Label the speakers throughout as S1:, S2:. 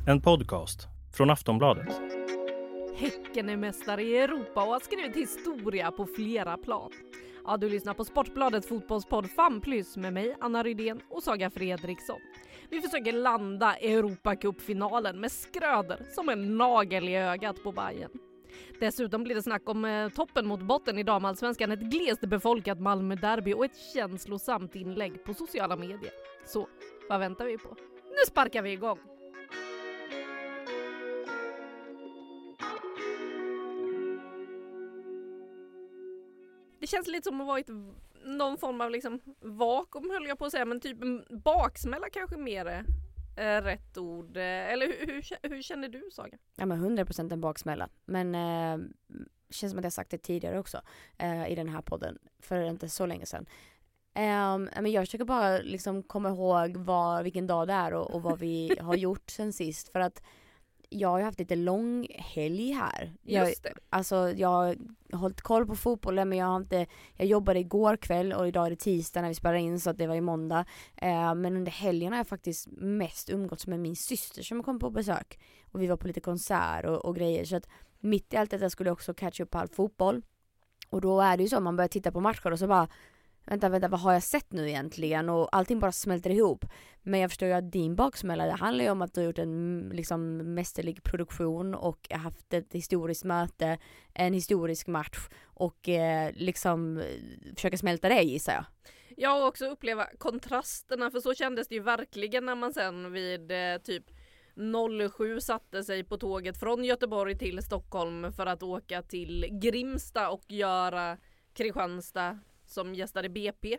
S1: En podcast från Aftonbladet.
S2: Häcken är mästare i Europa och har skrivit historia på flera plan. Ja, du lyssnar på Sportbladets fotbollspodd FAM Plus med mig, Anna Rydén och Saga Fredriksson. Vi försöker landa Europacup-finalen med Skröder som en nagel i ögat på Bayern. Dessutom blir det snack om toppen mot botten i damallsvenskan, ett glest befolkat Malmö-derby och ett känslosamt inlägg på sociala medier. Så, vad väntar vi på? Nu sparkar vi igång! Det känns lite som att vara i någon form av liksom vakuum, höll jag på att säga, men typ en baksmälla kanske mer rätt ord. Eller hur känner du, Saga?
S3: Ja, men 100% en baksmälla. Men känns som att jag sagt det tidigare också i den här podden för inte så länge sedan. Men jag försöker bara liksom komma ihåg vilken dag det är och vad vi har gjort sen sist. För att jag har haft lite lång helg här.
S2: Just det.
S3: Jag har hållit koll på fotbollen, men jag jobbade igår kväll och idag är det tisdag när vi spelar in, så att det var i måndag. Men under helgen har jag faktiskt mest umgåtts med min syster som kom på besök. Och vi var på lite konsert och grejer. Så att mitt i allt detta skulle jag också catch upp på all fotboll. Och då är det ju så, man börjar titta på matcher och så bara Vänta, vad har jag sett nu egentligen? Och allting bara smälter ihop. Men jag förstår ju att din baksmälla, det handlar ju om att du har gjort en liksom mästerlig produktion och haft ett historiskt möte, en historisk match och liksom försöka smälta det, gissar jag.
S2: Jag har också uppleva kontrasterna, för så kändes det ju verkligen när man sen vid typ 07 satte sig på tåget från Göteborg till Stockholm för att åka till Grimsta och göra Kristianstad som gästade BP.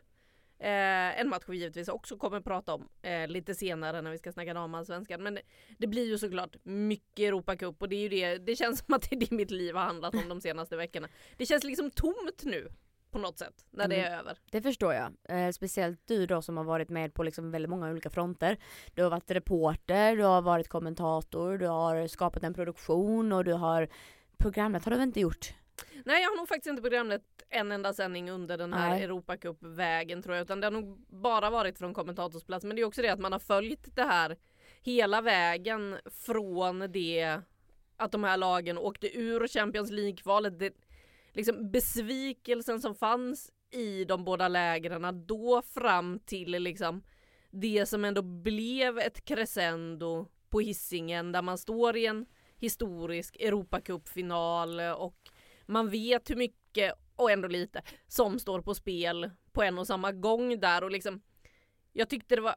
S2: En match vi givetvis också kommer att prata om lite senare när vi ska snacka damallsvenskan. Men det blir ju såklart mycket Europacup, och det är ju det känns som att det är det mitt liv har handlat om de senaste veckorna. Det känns liksom tomt nu på något sätt när det är över.
S3: Det förstår jag. Speciellt du då som har varit med på liksom väldigt många olika fronter. Du har varit reporter, du har varit kommentator, du har skapat en produktion och du har programmet. Har du väl inte gjort?
S2: Nej, jag har nog faktiskt inte programmet en enda sändning under den här Europacup-vägen, tror jag, utan det har nog bara varit från kommentatorsplats. Men det är också det att man har följt det här hela vägen från det att de här lagen åkte ur Champions League-kvalet. Det, liksom besvikelsen som fanns i de båda lägren då fram till liksom det som ändå blev ett crescendo på Hisingen, där man står i en historisk Europacup-final och man vet hur mycket, och ändå lite, som står på spel på en och samma gång där. Och liksom, jag tyckte det var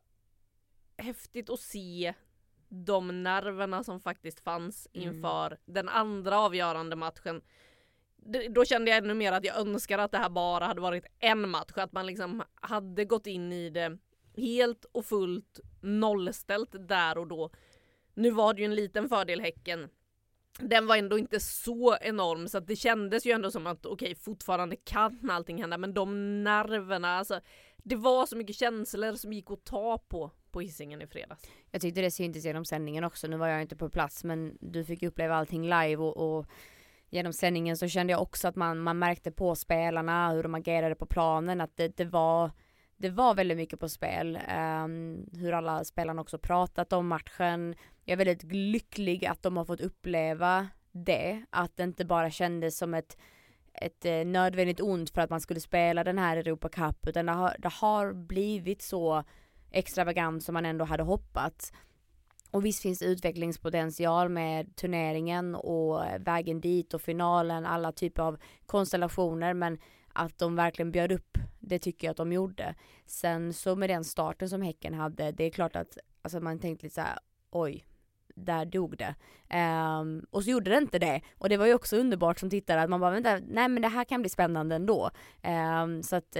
S2: häftigt att se de nerverna som faktiskt fanns inför den andra avgörande matchen. Då kände jag ännu mer att jag önskar att det här bara hade varit en match. Att man liksom hade gått in i det helt och fullt nollställt där och då. Nu var det ju en liten fördel Häcken. Den var ändå inte så enorm, så att det kändes ju ändå som att okej, fortfarande kan allting hända, men de nerverna, alltså, det var så mycket känslor som gick att ta på Hisingen i fredags.
S3: Jag tyckte det syntes genom sändningen också. Nu var jag inte på plats, men du fick uppleva allting live och genom sändningen så kände jag också att man märkte på spelarna hur de agerade på planen, att det var väldigt mycket på spel. Hur alla spelarna också pratat om matchen. Jag är väldigt lycklig att de har fått uppleva det. Att det inte bara kändes som ett nödvändigt ont för att man skulle spela den här Europa Cup. Utan det har blivit så extravagant som man ändå hade hoppats. Och visst finns det utvecklingspotential med turneringen och vägen dit och finalen. Alla typer av konstellationer, men att de verkligen bjöd upp, det tycker jag att de gjorde. Sen så med den starten som Häcken hade, det är klart att alltså man tänkte lite så här, oj, där dog det. Och så gjorde det inte det. Och det var ju också underbart som tittare att man bara, vänta, nej men det här kan bli spännande ändå. Så att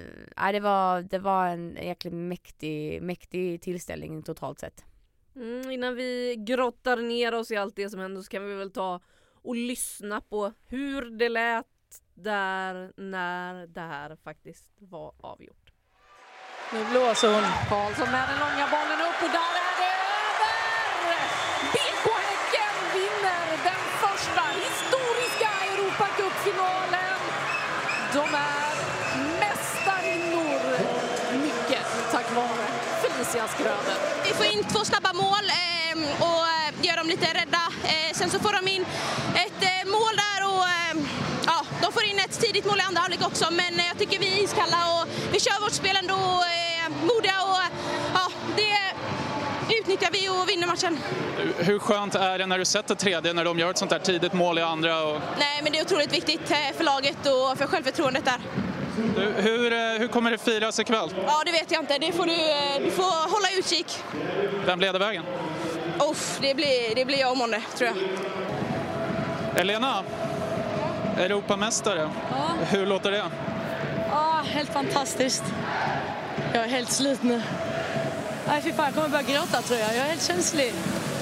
S3: det var en jäkligt mäktig tillställning totalt sett.
S2: Innan vi grottar ner oss i allt det som händer så kan vi väl ta och lyssna på hur det lät där när det här faktiskt var avgjort.
S4: Nu blåser hon.
S5: Karlsson med den långa bollen upp och där är det över! BK Häcken vinner den första historiska Europacup-finalen. De är mästarinnor. Mycket tack vare Felicia Skröder.
S6: Vi får in 2 snabba mål och gör dem lite rädda. Sen så får de in ett mål där och de får in ett tidigt mål i andra halvlek också. Men jag tycker vi är iskalla och vi kör vårt spel ändå modiga och det utnyttjar vi och vinner matchen.
S7: Hur skönt är det när du sätter tredje när de gör ett sånt där tidigt mål i andra?
S6: Nej, men det är otroligt viktigt för laget och för självförtroendet där.
S7: Hur kommer det firas ikväll?
S6: Ja, det vet jag inte. Det får du får hålla utkik.
S7: Vem leder vägen?
S6: Det blir jag och Månne, tror jag.
S7: Elena, Europamästare.
S4: Ja.
S7: Hur låter det?
S4: Ja, helt fantastiskt. Jag är helt slut nu. Nej, fy fan, jag kommer börja gråta tror jag. Jag är helt känslig.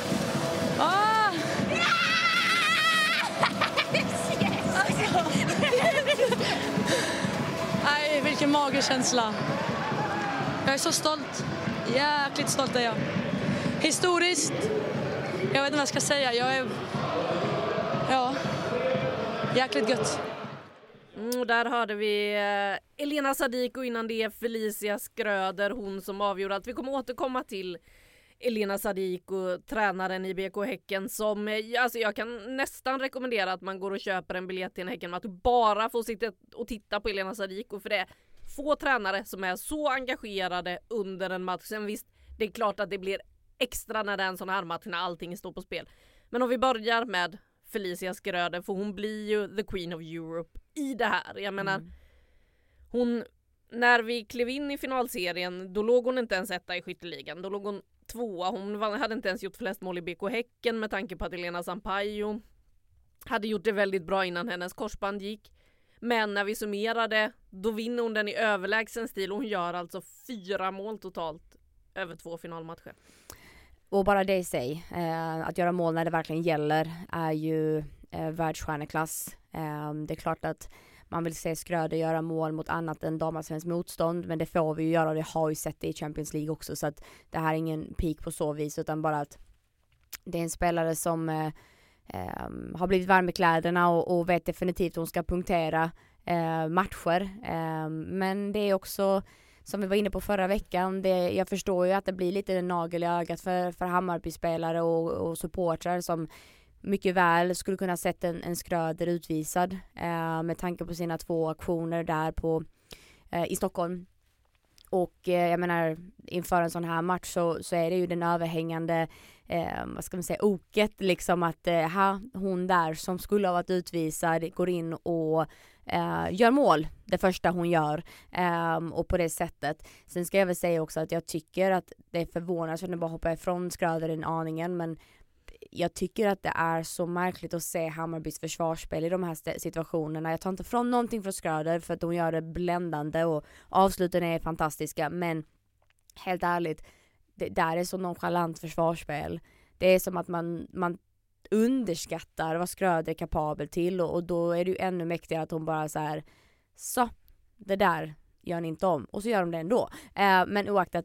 S4: Nej, vilken magerkänsla. Jag är så stolt. Jäkligt stolt är jag. Historiskt. Jag vet inte vad jag ska säga. Jäkligt gött.
S2: Där hörde vi Elena Sadiko, innan det Felicia Skröder, hon som avgjorde att vi kommer återkomma till Elena Sadiko, tränaren i BK Häcken, som jag kan nästan rekommendera att man går och köper en biljett till en Häcken, att du bara får sitta och titta på Elena Sadiko, för det är få tränare som är så engagerade under en match. Sen visst, det är klart att det blir extra när det är en sån här match när allting står på spel. Men om vi börjar med Felicia Skröder, för hon blir ju the Queen of Europe i det här. Jag menar, hon, när vi klev in i finalserien, då låg hon inte ens etta i skytteligan. Då låg hon tvåa. Hon hade inte ens gjort flest mål i BK Häcken med tanke på att Elena Sampaio hade gjort det väldigt bra innan hennes korsband gick. Men när vi summerade, då vinner hon den i överlägsen stil och hon gör alltså 4 mål totalt över 2 finalmatcher.
S3: Och bara det i sig, att göra mål när det verkligen gäller är ju världsstjärneklass. Det är klart att man vill se Skröder göra mål mot annat än damallsvenskt motstånd, men det får vi ju göra och det har ju sett det i Champions League också, så att det här är ingen peak på så vis, utan bara att det är en spelare som har blivit varm i kläderna och vet definitivt att hon ska punktera matcher. Men det är också, som vi var inne på förra veckan, jag förstår ju att det blir lite en nagel i ögat för Hammarby-spelare och supportrar som mycket väl skulle kunna sett en Skröder utvisad med tanke på sina 2 aktioner där i Stockholm. Och jag menar, inför en sån här match så är det ju den överhängande vad ska man säga, oket liksom, att hon där som skulle ha varit utvisad går in och gör mål det första hon gör, och på det sättet. Sen ska jag väl säga också att jag tycker att det är förvånande, så att jag bara hoppar ifrån Skröder den aningen, men jag tycker att det är så märkligt att se Hammarbys försvarsspel i de här situationerna. Jag tar inte från någonting från Skröder för att hon gör det bländande och avsluten är fantastiska, men helt ärligt, det där är så nonchalant försvarsspel. Det är som att man underskattar vad Skröder är kapabel till, och då är det ju ännu mäktigare att hon bara så det där gör ni inte om, och så gör de det ändå. Men oaktat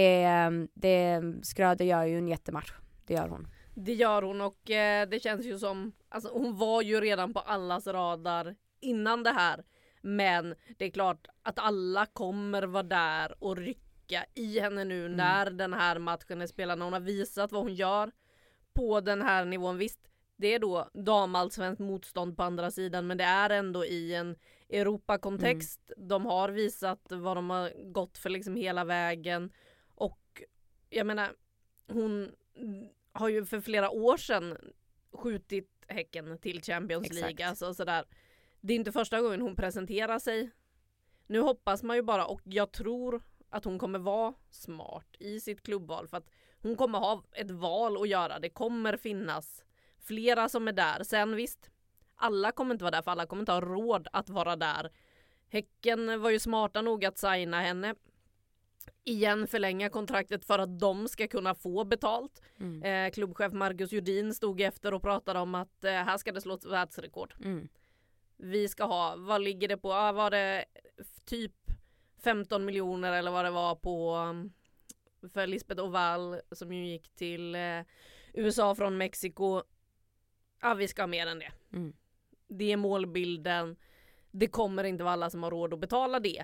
S3: det Skröder gör ju en jättematch. Det gör hon.
S2: Det gör hon, och det känns ju som, alltså hon var ju redan på allas radar innan det här, men det är klart att alla kommer vara där och rycka i henne nu när den här matchen är spelad, när hon har visat vad hon gör på den här nivån. Visst, det är då damallsvenskt motstånd på andra sidan, men det är ändå i en Europakontext. De har visat vad de har gått för liksom hela vägen, och jag menar, hon har ju för flera år sedan skjutit Häcken till Champions League. Alltså, sådär. Det är inte första gången hon presenterar sig. Nu hoppas man ju bara, och jag tror att hon kommer vara smart i sitt klubbval, för att hon kommer ha ett val att göra. Det kommer finnas flera som är där. Sen visst, alla kommer inte vara där, för alla kommer inte ha råd att vara där. Häcken var ju smarta nog att signa henne igen, förlänga kontraktet för att de ska kunna få betalt. Klubbchef Marcus Judin stod efter och pratade om att här ska det slås världsrekord. Vi ska ha, vad ligger det på? Var det typ 15 miljoner eller vad det var på för Lisbeth Oval som ju gick till USA från Mexiko. Ja, vi ska ha mer än det. Det är målbilden. Det kommer inte vara alla som har råd att betala det.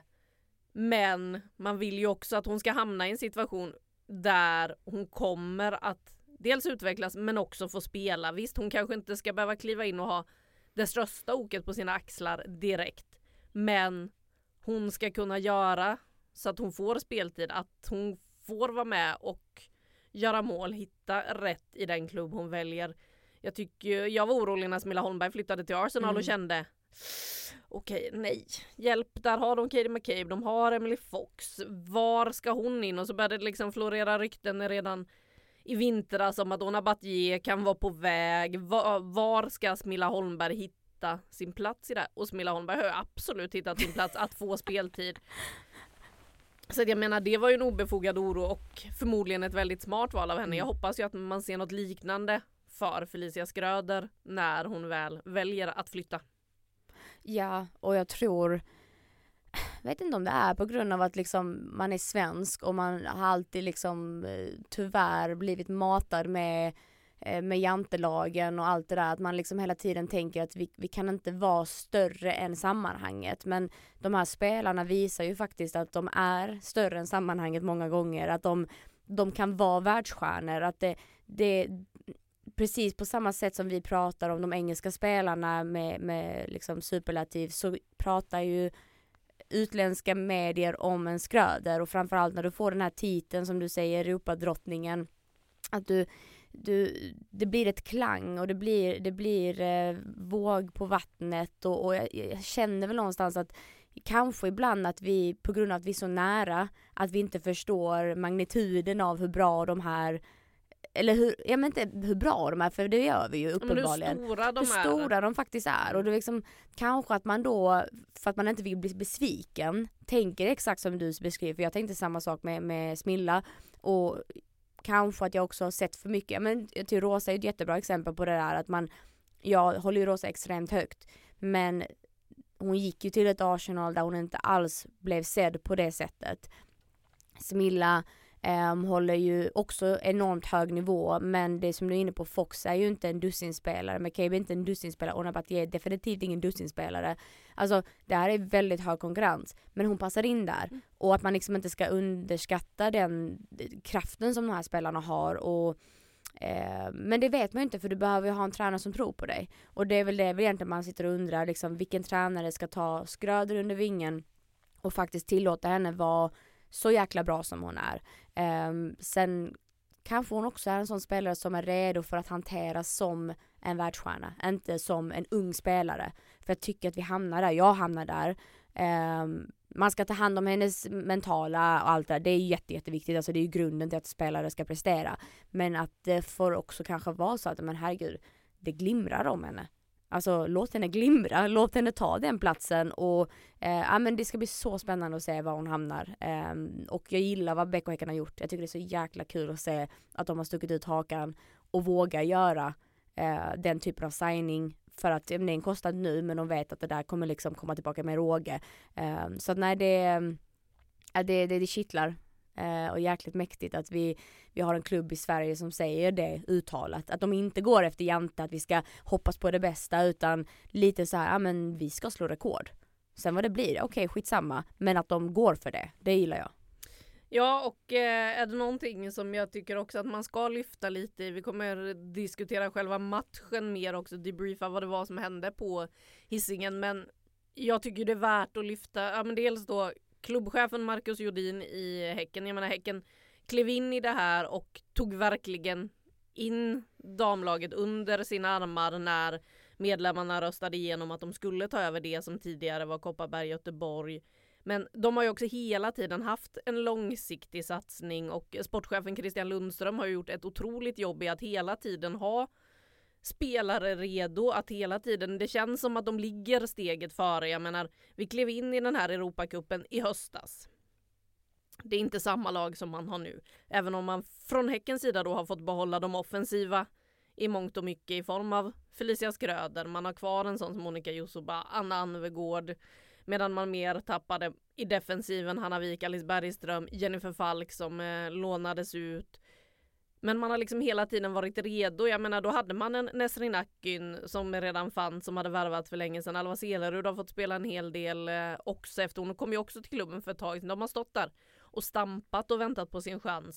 S2: Men man vill ju också att hon ska hamna i en situation där hon kommer att dels utvecklas men också få spela. Visst, hon kanske inte ska behöva kliva in och ha det största oket på sina axlar direkt. Men hon ska kunna göra så att hon får speltid, att hon får vara med och göra mål, hitta rätt i den klubb hon väljer. Jag var orolig när Smilla Holmberg flyttade till Arsenal och kände okej, nej, hjälp, där har de Katie McCabe, de har Emily Fox, var ska hon in? Och så började det liksom florera rykten redan i vintras om att Ona Battier kan vara på väg. Var ska Smilla Holmberg hitta sin plats i det? Och Smilla Holmberg har absolut hittat sin plats att få speltid. Så jag menar, det var ju en obefogad oro och förmodligen ett väldigt smart val av henne. Jag hoppas ju att man ser något liknande för Felicia Schröder när hon väl väljer att flytta.
S3: Ja, och jag vet inte om det är på grund av att liksom man är svensk och man har alltid liksom tyvärr blivit matad med jantelagen och allt det där, att man liksom hela tiden tänker att vi kan inte vara större än sammanhanget, men de här spelarna visar ju faktiskt att de är större än sammanhanget många gånger, att de kan vara världsstjärnor, att det precis på samma sätt som vi pratar om de engelska spelarna med liksom superlativ, så pratar ju utländska medier om en Schröder, och framförallt när du får den här titeln som du säger, Europadrottningen, att det blir ett klang och det blir våg på vattnet, och jag känner väl någonstans att kanske ibland att vi, på grund av att vi är så nära, att vi inte förstår magnituden av hur bra de här, eller hur bra de är, för det gör vi ju uppenbarligen.
S2: Hur
S3: stora de faktiskt är. Och det är liksom, kanske att man då, för att man inte vill bli besviken, tänker exakt som du beskriver. För jag tänkte samma sak med Smilla. Och kanske att jag också har sett för mycket. Men till Rosa är ett jättebra exempel på det där. Att jag håller ju Rosa extremt högt. Men hon gick ju till ett Arsenal där hon inte alls blev sedd på det sättet. Smilla håller ju också enormt hög nivå, men det som du är inne på, Fox är ju inte en dussinspelare, McCabe är inte en dussinspelare, och Battier är definitivt ingen dussinspelare. Alltså det här är väldigt hög konkurrens, men hon passar in där, och att man liksom inte ska underskatta den kraften som de här spelarna har, och men det vet man ju inte, för du behöver ju ha en tränare som tror på dig, och det är väl egentligen man sitter och undrar liksom, vilken tränare ska ta Schröder under vingen och faktiskt tillåta henne vara så jäkla bra som hon är. Sen kanske hon också är en sån spelare som är redo för att hanteras som en världsstjärna, inte som en ung spelare. För jag tycker att vi hamnar där, jag hamnar där. Man ska ta hand om hennes mentala och allt det där. Det är jätteviktigt, alltså det är ju grunden till att spelare ska prestera. Men att det får också kanske vara så att, men herregud, det glimrar om henne. Alltså låt henne glimra, låt henne ta den platsen, och men det ska bli så spännande att se var hon hamnar. Och jag gillar vad Beck och Häcken har gjort. Jag tycker det är så jäkla kul att se att de har stuckit ut hakan och vågar göra den typen av signing, för att det är en kostnad nu, men de vet att det där kommer liksom komma tillbaka med råge. Så att nej, det kittlar. Och jäkligt mäktigt att vi har en klubb i Sverige som säger det uttalat, att de inte går efter jante, att vi ska hoppas på det bästa, utan lite så här, men vi ska slå rekord, sen vad det blir, okej, skitsamma, men att de går för det gillar jag.
S2: Ja, och är det någonting som jag tycker också att man ska lyfta lite i, vi kommer diskutera själva matchen mer också, debriefa vad det var som hände på Hisingen, men jag tycker det är värt att lyfta, men dels då klubbchefen Marcus Jodin i Häcken. Jag menar, Häcken klev in i det här och tog verkligen in damlaget under sina armar när medlemmarna röstade igenom att de skulle ta över det som tidigare var Kopparberg, Göteborg. Men de har ju också hela tiden haft en långsiktig satsning, och sportchefen Christian Lundström har gjort ett otroligt jobb i att hela tiden ha spelare redo, att hela tiden, det känns som att de ligger steget före. Jag menar, vi klev in i den här Europacupen i höstas. Det är inte samma lag som man har nu. Även om man från Häckens sida då har fått behålla de offensiva i mångt och mycket i form av Felicia Schröder. Man har kvar en sån som Monica Jusuba, Anna Anvegård, medan man mer tappade i defensiven Hanna Wik, Alice Bergström, Jennifer Falk som lånades ut. Men man har liksom hela tiden varit redo. Jag menar, då hade man en Nesrin Akgün som redan fanns, som hade värvat för länge sedan. Alva Selerud har fått spela en hel del också, efter hon kom ju också till klubben för ett tag sedan. De har stått där och stampat och väntat på sin chans.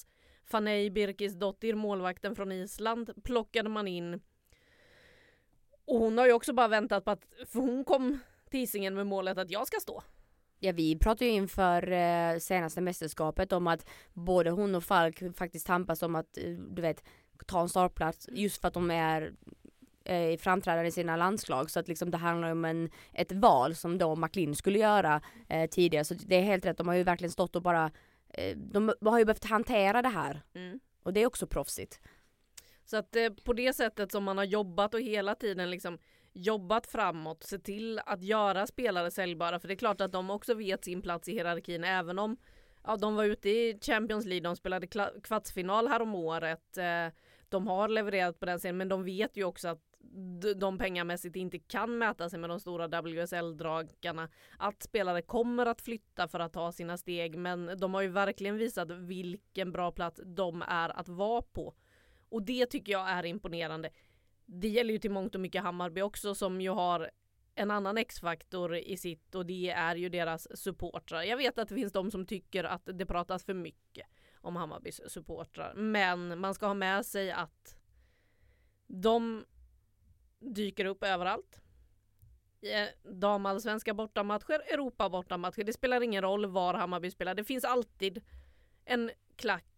S2: Fanny Birkisdottir, målvakten från Island, plockade man in. Och hon har ju också bara väntat på att, för hon kom till Hisingen med målet att jag ska stå.
S3: Ja, vi pratade ju inför senaste mästerskapet om att både hon och Falk faktiskt tampas om att, du vet, ta en startplats just för att de är framträdande i sina landslag, så att liksom det handlar om ett val som då McLean skulle göra tidigare, så det är helt rätt, de har ju verkligen stått och bara de har ju behövt hantera det här och det är också proffsigt.
S2: Så att på det sättet som man har jobbat och hela tiden liksom jobbat framåt, se till att göra spelare säljbara, för det är klart att de också vet sin plats i hierarkin, även om de var ute i Champions League, de spelade kvartsfinal här om året, de har levererat på den scenen, men de vet ju också att de pengamässigt inte kan mäta sig med de stora WSL-dragarna, att spelare kommer att flytta för att ta sina steg, men de har ju verkligen visat vilken bra plats de är att vara på. Och det tycker jag är imponerande. Det gäller ju till mångt och mycket Hammarby också, som ju har en annan X-faktor i sitt, och det är ju deras supportrar. Jag vet att det finns de som tycker att det pratas för mycket om Hammarbys supportrar, men man ska ha med sig att de dyker upp överallt. Damallsvenska bortamatcher, Europa bortamatcher, det spelar ingen roll var Hammarby spelar. Det finns alltid en klack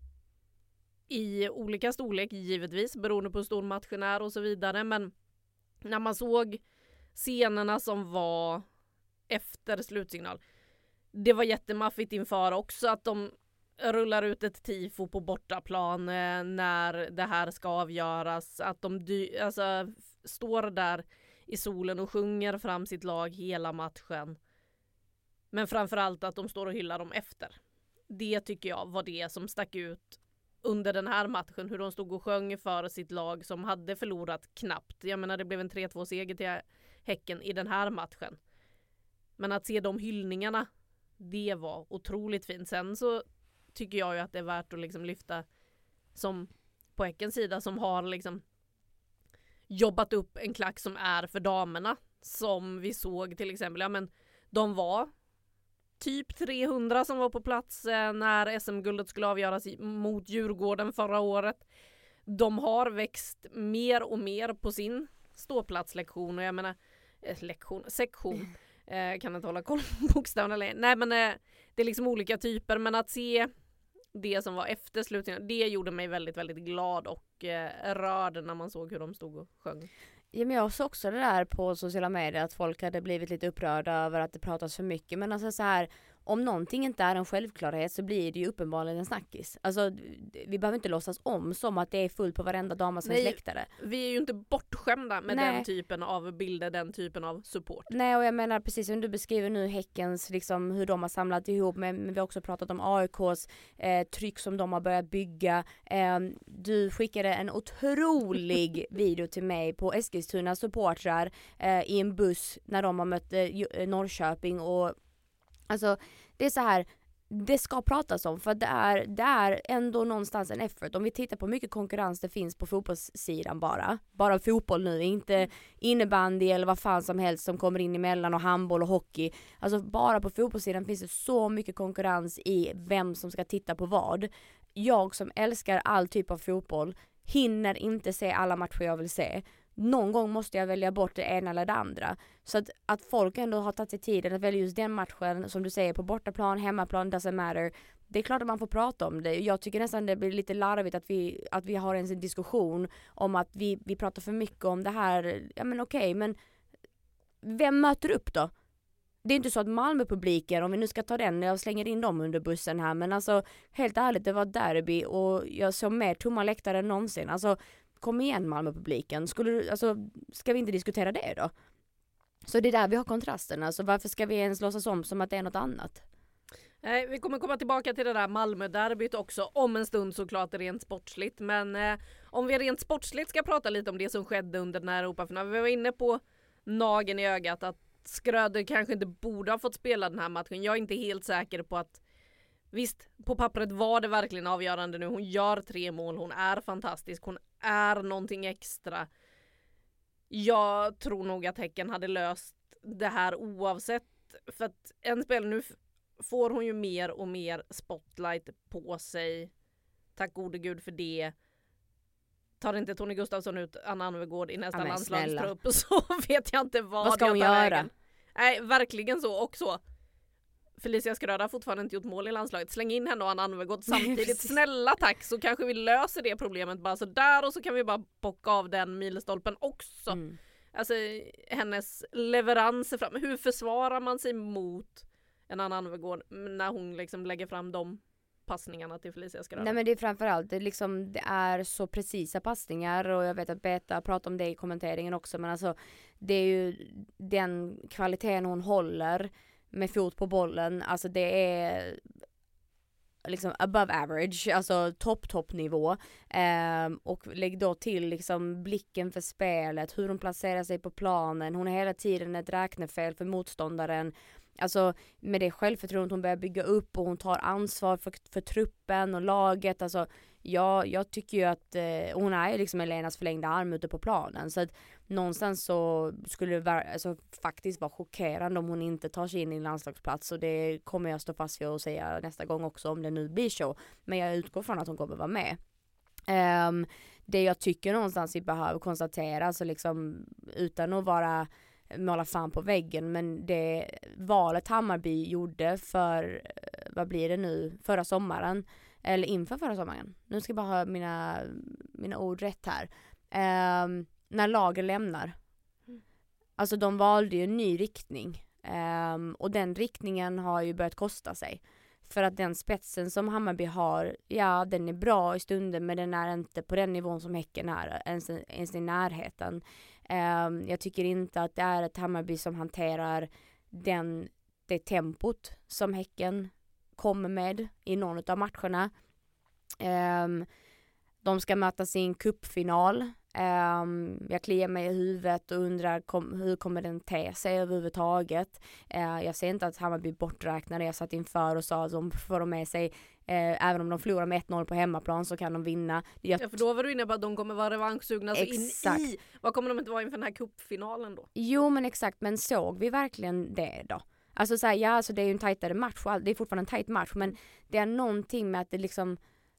S2: i olika storlek, givetvis, beroende på hur stor matchen är och så vidare. Men när man såg scenerna som var efter slutsignal, det var jättemaffigt inför också att de rullar ut ett tifo på bortaplan när det här ska avgöras. Att de står där i solen och sjunger fram sitt lag hela matchen. Men framförallt att de står och hyllar dem efter. Det tycker jag var det som stack ut under den här matchen, hur de stod och sjöng för sitt lag som hade förlorat knappt. Jag menar, det blev en 3-2-seger till Häcken i den här matchen. Men att se de hyllningarna, det var otroligt fint. Sen så tycker jag ju att det är värt att liksom lyfta, som på Häckens sida, som har liksom jobbat upp en klack som är för damerna. Som vi såg till exempel, ja men de var typ 300 som var på plats när SM-guldet skulle avgöras mot Djurgården förra året. De har växt mer och mer på sin ståplatslektion, och jag menar sektion. Kan inte hålla koll på bokstäverna längre. Nej, men det är liksom olika typer, men att se det som var efter slutningen, det gjorde mig väldigt, väldigt glad och rörd när man såg hur de stod och sjöng.
S3: Ja, men jag såg också det där på sociala medier, att folk hade blivit lite upprörda över att det pratas för mycket. Men alltså så här, om någonting inte är en självklarhet så blir det ju uppenbarligen en snackis. Alltså, vi behöver inte låtsas om som att det är fullt på varenda damasens läktare.
S2: Vi är ju inte bortskämda med den typen av bilder, den typen av support.
S3: Nej, och jag menar precis som du beskriver nu Häckens, liksom hur de har samlat ihop, men vi har också pratat om AIKs tryck som de har börjat bygga. Du skickade en otrolig video till mig på Eskilstuna supportrar i en buss när de har mött Norrköping, och alltså det är så här, det ska pratas om, för det är ändå någonstans en effort. Om vi tittar på mycket konkurrens det finns på fotbollssidan, bara fotboll nu, inte innebandy eller vad fan som helst som kommer in emellan, och handboll och hockey. Alltså bara på fotbollssidan finns det så mycket konkurrens i vem som ska titta på vad. Jag som älskar all typ av fotboll hinner inte se alla matcher jag vill se. Någon gång måste jag välja bort det ena eller det andra. Så att folk ändå har tagit sig tiden att välja just den matchen, som du säger, på bortaplan, hemmaplan, doesn't matter. Det är klart att man får prata om det. Jag tycker nästan det blir lite larvigt att vi har en diskussion om att vi pratar för mycket om det här. Ja men okej, men vem möter upp då? Det är inte så att Malmö-publiken, om vi nu ska ta den, jag slänger in dem under bussen här, men alltså helt ärligt, det var derby och jag såg mer tomma läktare än någonsin. Alltså kom igen Malmö-publiken, ska vi inte diskutera det då? Så det är där vi har kontrasten, alltså varför ska vi ens låtsas som att det är något annat?
S2: Nej, vi kommer komma tillbaka till det där Malmö-derbyt också om en stund, såklart rent sportsligt, men om vi rent sportsligt ska prata lite om det som skedde under den här Europafinalen. Vi var inne på nageln i ögat att Schröder kanske inte borde ha fått spela den här matchen. Jag är inte helt säker på att, visst, på pappret var det verkligen avgörande nu. Hon gör 3 mål, hon är fantastisk, hon är någonting extra. Jag tror nog att Häcken hade löst det här oavsett, för att en spelare, nu får hon ju mer och mer spotlight på sig tack gode gud för det. Tar inte Tony Gustafsson ut Anna Anvegård i nästa landslagstrupp så vet jag inte vad
S3: ska hon göra?
S2: Vägen. Nej, verkligen så också. Felicia Skröda har fortfarande inte gjort mål i landslaget. Släng in henne och Anna Anvegård samtidigt. Snälla tack, så kanske vi löser det problemet bara så där, och så kan vi bara bocka av den milstolpen också. Alltså hennes leveranser fram. Hur försvarar man sig mot en Anna Anvegård när hon liksom lägger fram de passningarna till Felicia Skröda?
S3: Nej, men det är framförallt det är så precisa passningar, och jag vet att Beta pratar om det i kommenteringen också, men alltså det är ju den kvaliteten hon håller med fot på bollen, alltså det är liksom above average, alltså toppnivå. Och lägg då till liksom blicken för spelet, hur hon placerar sig på planen, hon är hela tiden ett räknefel för motståndaren. Alltså med det självförtroendet hon börjar bygga upp, och hon tar ansvar för truppen och laget. Alltså jag tycker ju att hon är liksom Elenas förlängda arm ute på planen, så att någonstans så skulle det faktiskt vara chockerande om hon inte tar sig in i en landslagsplats, och det kommer jag stå fast vid och säga nästa gång också om det nu blir så, men jag utgår från att hon kommer vara med. Det jag tycker någonstans vi behöver konstatera, alltså liksom utan att vara måla fan på väggen, men det valet Hammarby gjorde för, vad blir det nu, förra sommaren, eller inför förra sommaren, nu ska jag bara ha mina ord rätt här, när lagen lämnar, alltså de valde ju en ny riktning, och den riktningen har ju börjat kosta sig, för att den spetsen som Hammarby har, ja den är bra i stunden, men den är inte på den nivån som Häcken är, ens i närheten. Jag tycker inte att det är ett Hammarby som hanterar det tempot som Häcken kommer med i någon av matcherna. De ska möta sin cupfinal. Jag kliar mig i huvudet och undrar hur kommer den te sig överhuvudtaget. Jag ser inte att Hammarby borträknade. Jag satt inför och sa att de får med sig, även om de förlorar med 1-0 på hemmaplan så kan de vinna.
S2: Ja, för då var du inne på att de kommer vara revanschsugna så in i. Vad kommer de inte vara inför den här cupfinalen då?
S3: Jo, men exakt, men såg vi verkligen det då? Alltså så här, ja, alltså det är ju en tajtare match, det är fortfarande en tajt match, men det är någonting med att det liksom,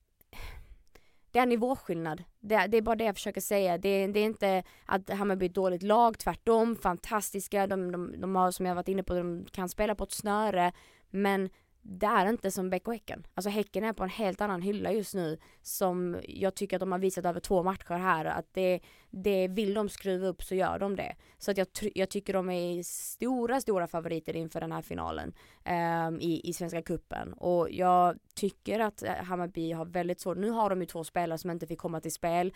S3: det är nivåskillnad. Det är bara det jag försöker säga. Det är inte att Hammarby är ett dåligt lag, tvärtom, fantastiska. De har, som jag varit inne på, de kan spela på ett snöre, men det är inte som Bäck och Häcken. Alltså Häcken är på en helt annan hylla just nu, som jag tycker att de har visat över 2 matcher här, att det vill de skruva upp så gör de det. Så att jag tycker de är stora favoriter inför den här finalen i Svenska cupen. Och jag tycker att Hammarby har väldigt svårt. Nu har de ju 2 spelare som inte fick komma till spel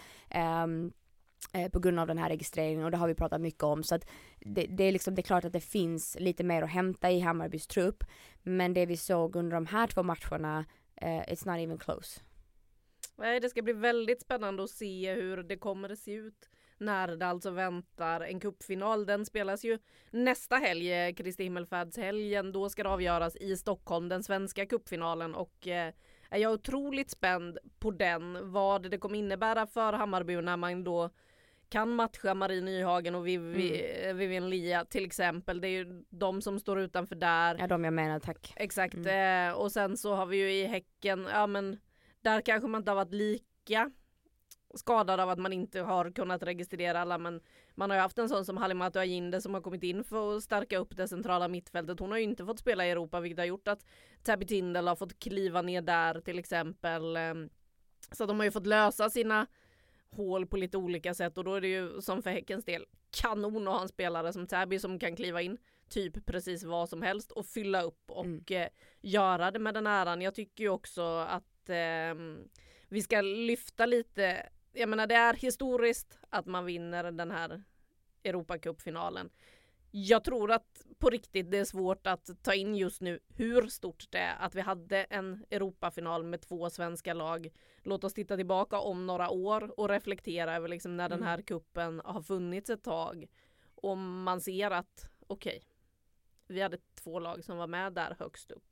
S3: på grund av den här registreringen, och det har vi pratat mycket om, så att det är klart att det finns lite mer att hämta i Hammarbys trupp, men det vi såg under de här 2 matcherna, it's not even close.
S2: Nej, det ska bli väldigt spännande att se hur det kommer att se ut när det alltså väntar en cupfinal. Den spelas ju nästa helg, Kristi himmelfärdshelgen. Då ska det avgöras i Stockholm, den svenska cupfinalen, och är jag otroligt spänd på den, vad det kommer innebära för Hammarby när man då kan matcha Marie Nyhagen och Vivian Lia till exempel. Det är ju de som står utanför där.
S3: Ja, de jag menar, tack.
S2: Exakt. Och sen så har vi ju i Häcken, ja men där kanske man inte har varit lika skadad av att man inte har kunnat registrera alla, men man har ju haft en sån som Halimatu Ajinde som har kommit in för att stärka upp det centrala mittfältet. Hon har ju inte fått spela i Europa, vilket har gjort att Tabby Tindall har fått kliva ner där till exempel. Så de har ju fått lösa sina hål på lite olika sätt, och då är det ju som för Häckens del kanon att ha en spelare som Tabby som kan kliva in typ precis vad som helst och fylla upp och göra det med den äran. Jag tycker ju också att vi ska lyfta lite. Jag menar, det är historiskt att man vinner den här Europacupfinalen. Jag tror att på riktigt det är svårt att ta in just nu hur stort det är att vi hade en Europafinal med 2 svenska lag. Låt oss titta tillbaka om några år och reflektera över liksom när den här kuppen har funnits ett tag. Och man ser att okej, vi hade 2 lag som var med där högst upp.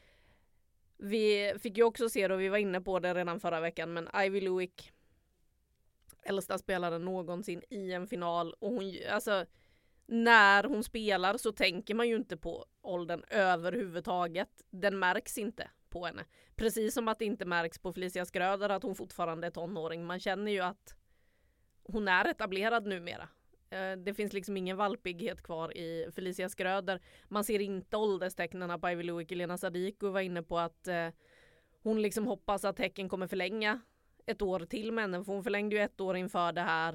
S2: Vi fick ju också se, och vi var inne på det redan förra veckan, men Ivy Luik, äldsta spelaren någonsin i en final, och hon, alltså när hon spelar så tänker man ju inte på åldern överhuvudtaget. Den märks inte på henne. Precis som att det inte märks på Felicia Schröder att hon fortfarande är tonåring. Man känner ju att hon är etablerad numera. Det finns liksom ingen valpighet kvar i Felicia Schröder. Man ser inte ålderstecknarna på Ivy Loic. Lena Sadiku var inne på att hon liksom hoppas att Häcken kommer förlänga ett år till med henne. För hon förlängde ju 1 år inför det här.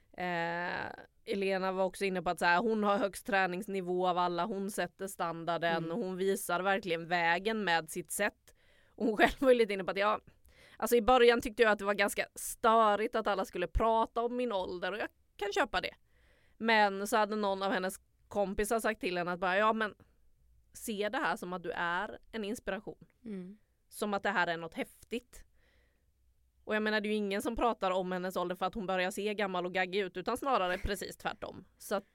S2: Elena var också inne på att så här, hon har högst träningsnivå av alla. Hon sätter standarden och hon visar verkligen vägen med sitt sätt. Och hon själv var lite inne på att alltså i början tyckte jag att det var ganska störigt att alla skulle prata om min ålder och jag kan köpa det. Men så hade någon av hennes kompisar sagt till henne att bara, men se det här som att du är en inspiration. Som att det här är något häftigt. Och jag menar, det är ju ingen som pratar om hennes ålder för att hon börjar se gammal och gaggig ut, utan snarare precis tvärtom. Så att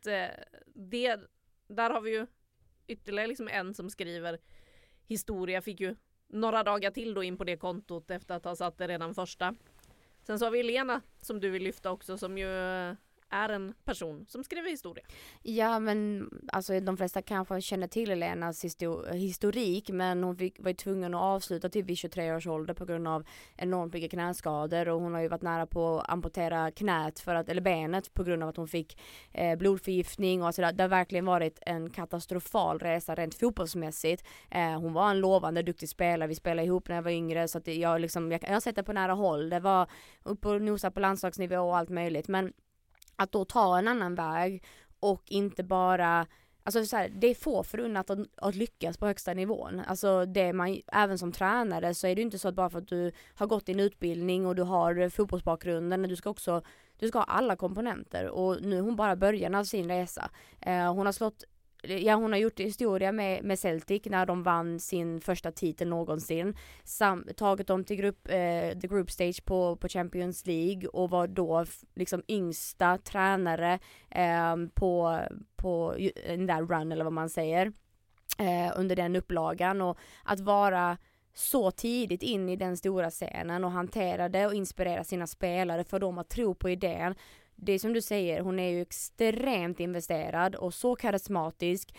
S2: där har vi ju ytterligare liksom en som skriver historia, fick ju några dagar till då in på det kontot efter att ha satt det redan första. Sen så har vi Elena som du vill lyfta också, som ju är en person som skriver historia.
S3: Ja, men alltså de flesta kanske känner till Elenas historik, men hon var ju tvungen att avsluta till vid 23 års ålder på grund av enormt mycket knäskador, och hon har ju varit nära på att amputera knät eller benet på grund av att hon fick blodförgiftning, och alltså det har verkligen varit en katastrofal resa rent fotbollsmässigt. Hon var en lovande, duktig spelare. Vi spelade ihop när jag var yngre, så att jag har sett det på nära håll. Det var upp och nosa på landslagsnivå och allt möjligt, men att då ta en annan väg och inte bara, alltså så här, det är få förunnat att lyckas på högsta nivån. Alltså även som tränare så är det inte så att bara för att du har gått din utbildning och du har fotbollsbakgrunden, du ska ha alla komponenter, och nu är hon bara början av sin resa. Hon har gjort historia med Celtic när de vann sin första titel någonsin. Tagit dem till the group stage på Champions League och var då liksom yngsta tränare på den där run, eller vad man säger, under den upplagan. Och att vara så tidigt in i den stora scenen och hantera det och inspirera sina spelare för dem att tro på idén. Det är som du säger, hon är ju extremt investerad och så karismatisk,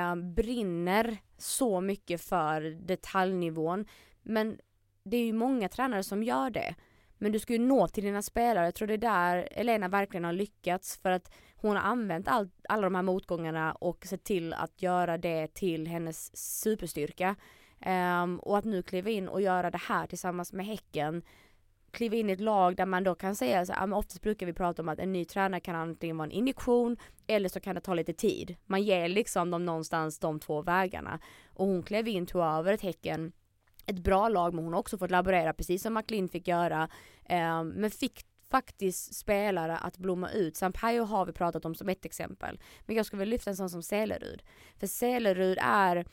S3: brinner så mycket för detaljnivån. Men det är ju många tränare som gör det. Men du ska ju nå till dina spelare. Jag tror det är där Elena verkligen har lyckats, för att hon har använt alla de här motgångarna och sett till att göra det till hennes superstyrka. Och att nu kliva in och göra det här tillsammans med Häcken, kliva in i ett lag där man då kan säga så här, men oftast brukar vi prata om att en ny tränare kan antingen vara en injektion eller så kan det ta lite tid. Man ger liksom dem någonstans de två vägarna. Och hon klev in, tog över ett Häcken, ett bra lag, men hon har också fått laborera precis som McLean fick göra, men fick faktiskt spelare att blomma ut. Sampaio har vi pratat om som ett exempel, men jag skulle vilja lyfta en sån som Selerud. För Selerud är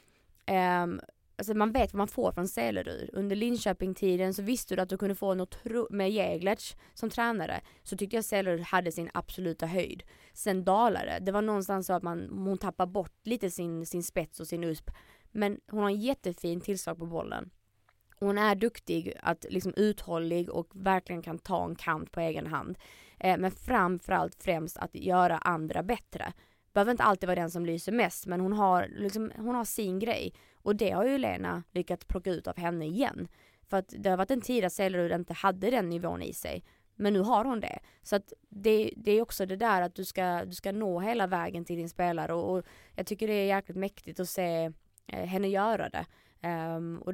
S3: alltså man vet vad man får från Selerud. Under Linköping-tiden så visste du att du kunde få något med Jäglerts som tränare. Så tyckte jag Selerud hade sin absoluta höjd. Sen dalade det var någonstans så att hon tappar bort lite sin spets och sin usp. Men hon har en jättefin tillslag på bollen. Hon är duktig, att liksom uthållig och verkligen kan ta en kamp på egen hand. Men främst att göra andra bättre. Behöver inte alltid vara den som lyser mest, men hon har sin grej. Och det har ju Lena lyckats plocka ut av henne igen. För att det har varit en tid att Selerud inte hade den nivån i sig. Men nu har hon det. Så att det är också det där att du ska nå hela vägen till din spelare. Och jag tycker det är jäkligt mäktigt att se henne göra det. Och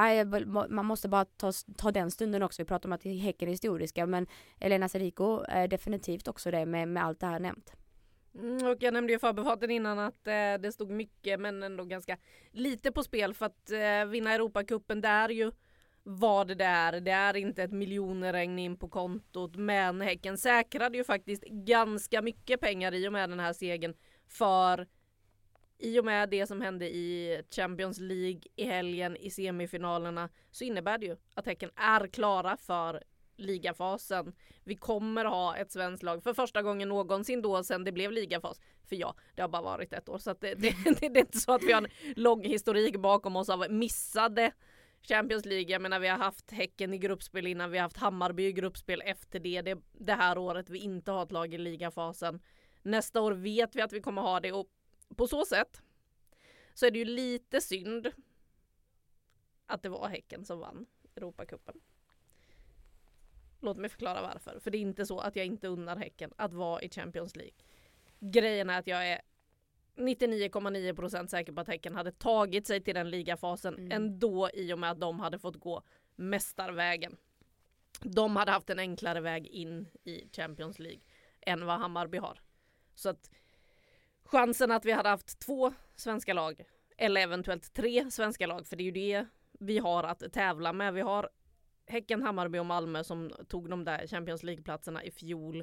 S3: man måste bara ta den stunden också. Vi pratar om att Häcken är historiska, men Elena Sadiku är definitivt också det med allt det här nämnt.
S2: Och jag nämnde ju förbifarten innan att det stod mycket, men ändå ganska lite på spel för att vinna Europacupen. Det är ju vad det är. Det är inte ett miljonerregn in på kontot, men Häcken säkrade ju faktiskt ganska mycket pengar i och med den här segern, för i och med det som hände i Champions League i helgen i semifinalerna så innebär det ju att Häcken är klara för ligafasen. Vi kommer ha ett svenskt lag för första gången någonsin då sen det blev ligafas. För det har bara varit ett år, så att det är inte så att vi har en lång historik bakom oss av missade Champions League. Jag menar, vi har haft Häcken i gruppspel innan, vi har haft Hammarby i gruppspel efter det här året vi inte har ett lag i ligafasen. Nästa år vet vi att vi kommer ha det, och på så sätt så är det ju lite synd att det var Häcken som vann Europacupen. Låt mig förklara varför. För det är inte så att jag inte unnar Häcken att vara i Champions League. Grejen är att jag är 99,9% säker på att Häcken hade tagit sig till den ligafasen ändå, i och med att de hade fått gå mästarvägen. De hade haft en enklare väg in i Champions League än vad Hammarby har. Så att chansen att vi hade haft 2 svenska lag, eller eventuellt 3 svenska lag, för det är ju det vi har att tävla med. Vi har Häcken, Hammarby och Malmö som tog de där Champions League-platserna i fjol.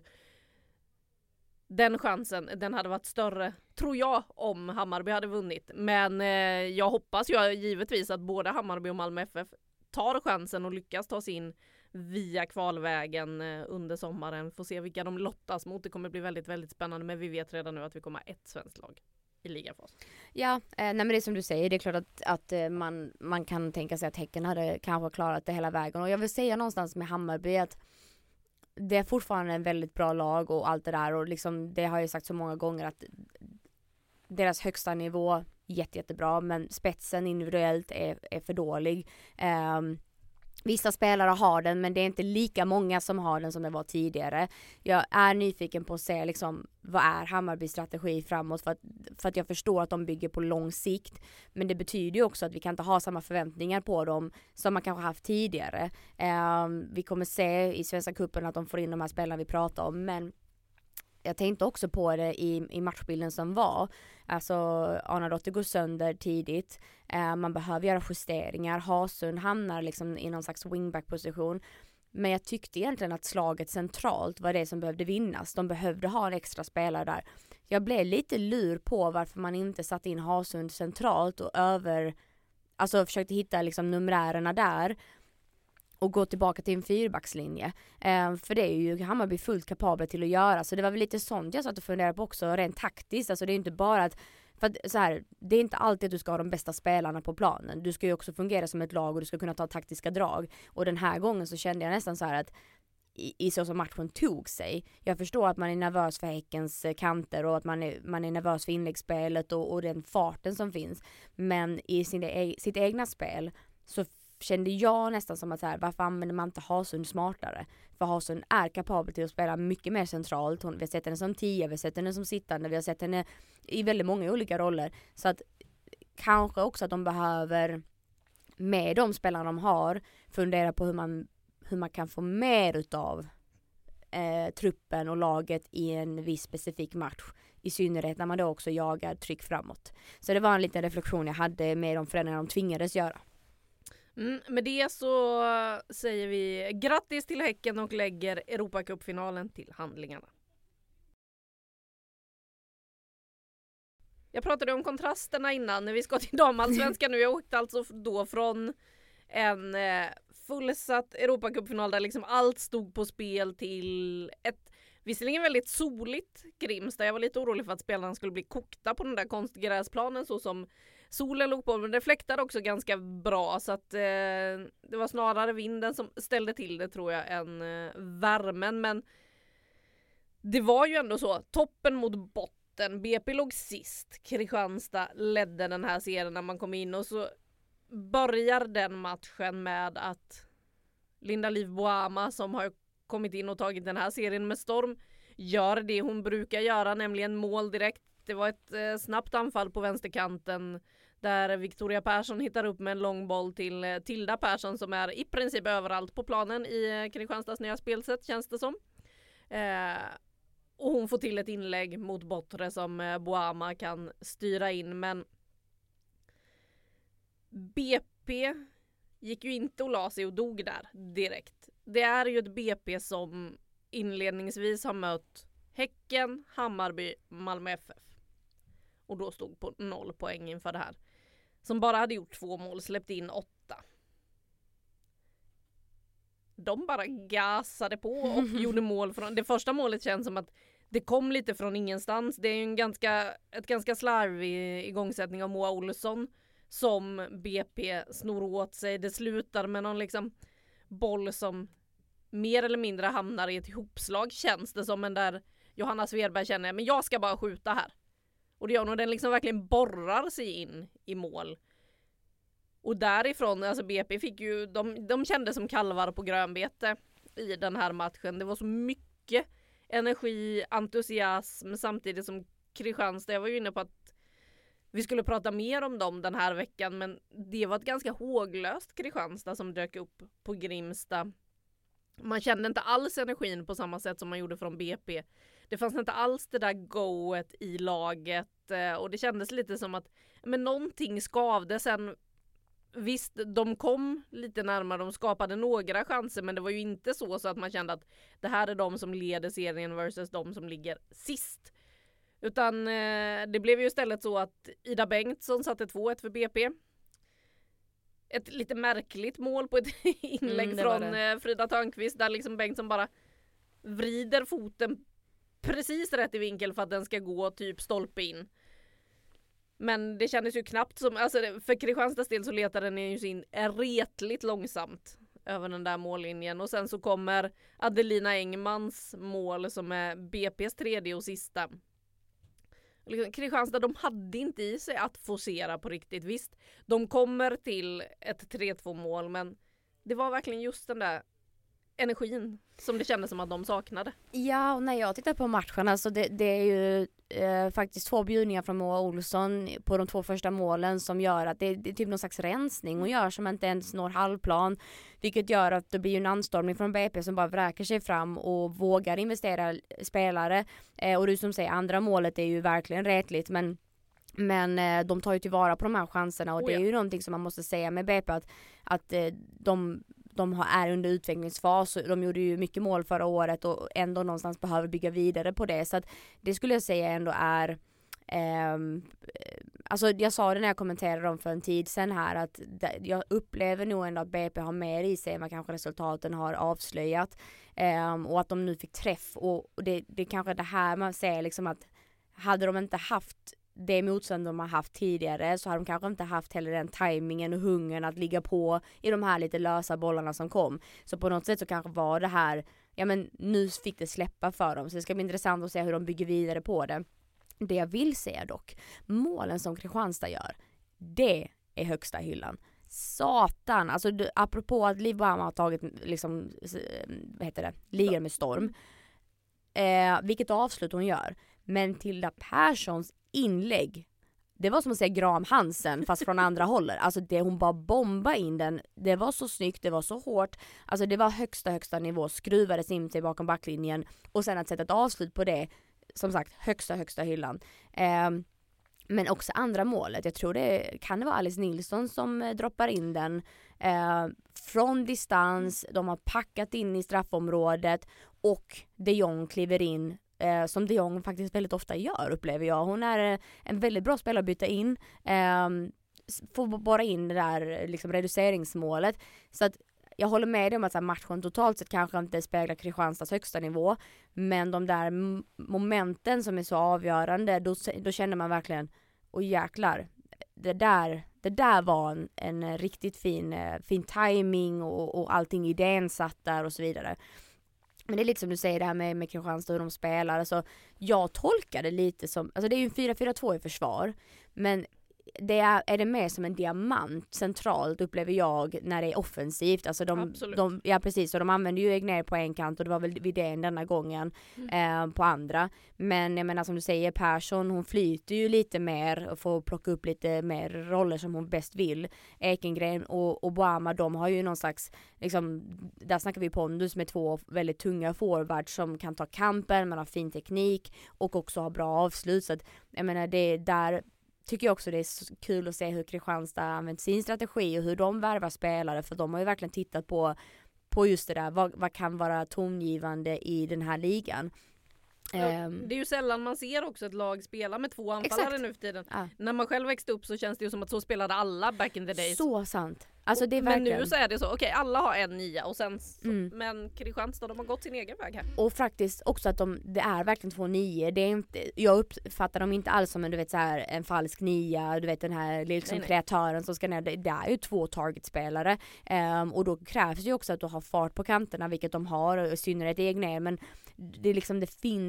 S2: Den chansen, den hade varit större, tror jag, om Hammarby hade vunnit. Men jag hoppas ju givetvis att både Hammarby och Malmö FF tar chansen och lyckas ta sig in via kvalvägen under sommaren. Får se vilka de lottas mot. Det kommer bli väldigt, väldigt spännande, men vi vet redan nu att vi kommer ha 1 svenskt lag i ligafas.
S3: Ja, nej men det är som du säger, det är klart att man kan tänka sig att Häcken hade kanske klarat det hela vägen. Och jag vill säga någonstans med Hammarby att det är fortfarande en väldigt bra lag och allt det där, och liksom, det har jag sagt så många gånger att deras högsta nivå jättebra, men spetsen individuellt är för dålig. Vissa spelare har den, men det är inte lika många som har den som det var tidigare. Jag är nyfiken på att se liksom, vad är Hammarbys strategi framåt, för att jag förstår att de bygger på lång sikt. Men det betyder ju också att vi kan inte ha samma förväntningar på dem som man kanske haft tidigare. Vi kommer se i Svenska cupen att de får in de här spelarna vi pratar om, men jag tänkte också på det i matchbilden som var. Alltså Arnardottir går sönder tidigt. Man behöver göra justeringar. Hasund hamnar liksom i någon slags wingback-position. Men jag tyckte egentligen att slaget centralt var det som behövde vinnas. De behövde ha en extra spelare där. Jag blev lite lur på varför man inte satt in Hasund centralt och försökte hitta liksom numerärerna där. Och gå tillbaka till en 4-backslinje. För det är ju Hammarby fullt kapabel till att göra. Så det var väl lite sånt jag satt och funderade på också. Rent taktiskt. Alltså det är inte bara att... För att så här, det är inte alltid att du ska ha de bästa spelarna på planen. Du ska ju också fungera som ett lag och du ska kunna ta taktiska drag. Och den här gången så kände jag nästan så här att i så som matchen tog sig. Jag förstår att man är nervös för Häckens kanter och att man är nervös för inläggsspelet och den farten som finns. Men i sitt egna spel så kände jag nästan som att så här, varför använder man inte Hasund smartare? För Hasund är kapabel till att spela mycket mer centralt. Vi har sett henne som 10, vi har sett henne som sittande, vi har sett henne i väldigt många olika roller. Så att kanske också att de behöver, med de spelarna de har, fundera på hur man kan få mer utav truppen och laget i en viss specifik match. I synnerhet när man då också jagar tryck framåt. Så det var en liten reflektion jag hade med de förändringar de tvingades göra.
S2: Med det så säger vi grattis till Häcken och lägger Europacupfinalen till handlingarna. Jag pratade om kontrasterna innan när vi ska till damallsvenskan nu. Jag åkte alltså då från en fullsatt Europacupfinal där liksom allt stod på spel till ett visserligen väldigt soligt Grimsta. Jag var lite orolig för att spelarna skulle bli kokta på den där konstgräsplanen så som solen låg på, men det fläktade också ganska bra, så att det var snarare vinden som ställde till det, tror jag, än värmen. Men det var ju ändå så, toppen mot botten. BP låg sist, Kristianstad ledde den här serien när man kom in, och så börjar den matchen med att Linda Liv Boama, som har kommit in och tagit den här serien med storm, gör det hon brukar göra, nämligen mål direkt. Det var ett snabbt anfall på vänsterkanten där Victoria Persson hittar upp med en lång boll till Tilda Persson, som är i princip överallt på planen i Kristianstads nya spelsätt, känns det som. Och hon får till ett inlägg mot Bottre som Boama kan styra in, men BP gick ju inte och la sig och dog där direkt. Det är ju ett BP som inledningsvis har mött Häcken, Hammarby, Malmö FF. Och då stod på 0 poäng inför det här. Som bara hade gjort 2 mål, släppt in 8. De bara gasade på och gjorde mål. Det första målet känns som att det kom lite från ingenstans. Det är ju ett ganska slarvig igångsättning av Moa Olsson som BP snor åt sig. Det slutar med någon liksom boll som mer eller mindre hamnar i ett ihopslag, känns det som, en där Johanna Svedberg känner, men jag ska bara skjuta här. Och det gör nog, den liksom verkligen borrar sig in i mål. Och därifrån, alltså BP fick ju, de kände som kalvar på grönbete i den här matchen. Det var så mycket energi, entusiasm samtidigt som Kristianstad, jag var ju inne på att vi skulle prata mer om dem den här veckan, men det var ett ganska håglöst Kristianstad som dök upp på Grimsta. Man kände inte alls energin på samma sätt som man gjorde från BP. Det fanns inte alls det där goet i laget och det kändes lite som att någonting skavde. Sen visst, de kom lite närmare, de skapade några chanser, men det var ju inte så att man kände att det här är de som leder serien versus de som ligger sist. Utan det blev ju istället så att Ida Bengtsson satte 2-1 för BP. Ett lite märkligt mål på ett inlägg från Frida Törnqvist där liksom Bengtsson bara vrider foten precis rätt i vinkel för att den ska gå typ stolpe in. Men det kändes ju knappt som, alltså för Kristianstads del så letade den ju in retligt långsamt över den där mållinjen. Och sen så kommer Adelina Engmans mål som är BP:s tredje och sista. Kristianstad, de hade inte i sig att forcera på riktigt. Visst, de kommer till ett 3-2 mål, men det var verkligen just den där energin som det kändes som att de saknade.
S3: Ja, och när jag tittar på matchen, alltså det är ju faktiskt 2 bjudningar från Moa Olsson på de 2 första målen som gör att det är typ någon slags rensning och gör som inte ens når halvplan, vilket gör att det blir en anstormning från BP som bara vräker sig fram och vågar investera spelare. Och du som säger, andra målet är ju verkligen rätligt, men de tar ju tillvara på de här chanserna och det är ju någonting som man måste säga med BP att de är under utvecklingsfas. De gjorde ju mycket mål förra året och ändå någonstans behöver bygga vidare på det. Så att det skulle jag säga ändå är alltså jag sa det när jag kommenterade dem för en tid sedan här att jag upplever nog ändå att BP har mer i sig än vad kanske resultaten har avslöjat och att de nu fick träff och det kanske det här man säger liksom att hade de inte haft det motstånd de har haft tidigare så har de kanske inte haft heller den tajmingen och hungern att ligga på i de här lite lösa bollarna som kom. Så på något sätt så kanske var det här, ja men nu fick det släppa för dem. Så det ska bli intressant att se hur de bygger vidare på det. Det jag vill säga dock, målen som Kristianstad gör, det är högsta hyllan. Satan, alltså apropå att Liv Bohammar har tagit liksom, ligan med storm. Vilket avslut hon gör. Men Tilda Perssons inlägg, det var som att säga Graham Hansen fast från andra hållet. Alltså det hon bara bomba in den. Det var så snyggt, det var så hårt. Alltså det var högsta nivå, skruvades in sig bakom backlinjen och sen att sätta ett avslut på det, som sagt, högsta hyllan. Men också andra målet. Jag tror det kan vara Alice Nilsson som droppar in den från distans. De har packat in i straffområdet och de Jong kliver in som de Jong faktiskt väldigt ofta gör, upplever jag. Hon är en väldigt bra spelare att byta in. Får bara in det där liksom, reduceringsmålet. Så att jag håller med dig om att så här, matchen totalt sett kanske inte speglar Kristianstads högsta nivå. Men de där momenten som är så avgörande, då känner man verkligen, och jäklar, det där var en riktigt fin timing och allting idén satt där och så vidare. Men det är lite som du säger det här med Kristianstad och de spelar. Alltså, jag tolkar det lite som, alltså det är ju en 4-4-2 i försvar, men det är det mer som en diamant centralt upplever jag när det är offensivt. Alltså ja precis, och de använder ju Egner på en kant och det var väl vid den denna gången på andra. Men jag menar som du säger, Persson, hon flyter ju lite mer och får plocka upp lite mer roller som hon bäst vill. Ekengren och Bohammar, de har ju någon slags liksom, där snackar vi pondus med 2 väldigt tunga forwards som kan ta kampen, man har fin teknik och också har bra avslut. Så att, jag menar det där tycker jag också det är så kul att se hur Kristianstad använt sin strategi och hur de värvar spelare, för de har ju verkligen tittat på just det där, vad kan vara tongivande i den här ligan.
S2: Det är ju sällan man ser också ett lag spela med 2 anfallare nu för tiden. Ja. När man själv växte upp så känns det ju som att så spelade alla back in the days.
S3: Så sant. Alltså det är verkligen...
S2: Men nu så är det så, okej, alla har en 9 och sen men Kristianstad, de har gått sin egen väg här.
S3: Och faktiskt också att det är verkligen 2 9. Det är inte, jag uppfattar dem inte alls som en, du vet, så här, en falsk 9, du vet den här liksom kreatören som ska ner. Det är ju 2 targetspelare och då krävs ju också att du har fart på kanterna, vilket de har, i synnerhet Egner, men det är liksom, det finns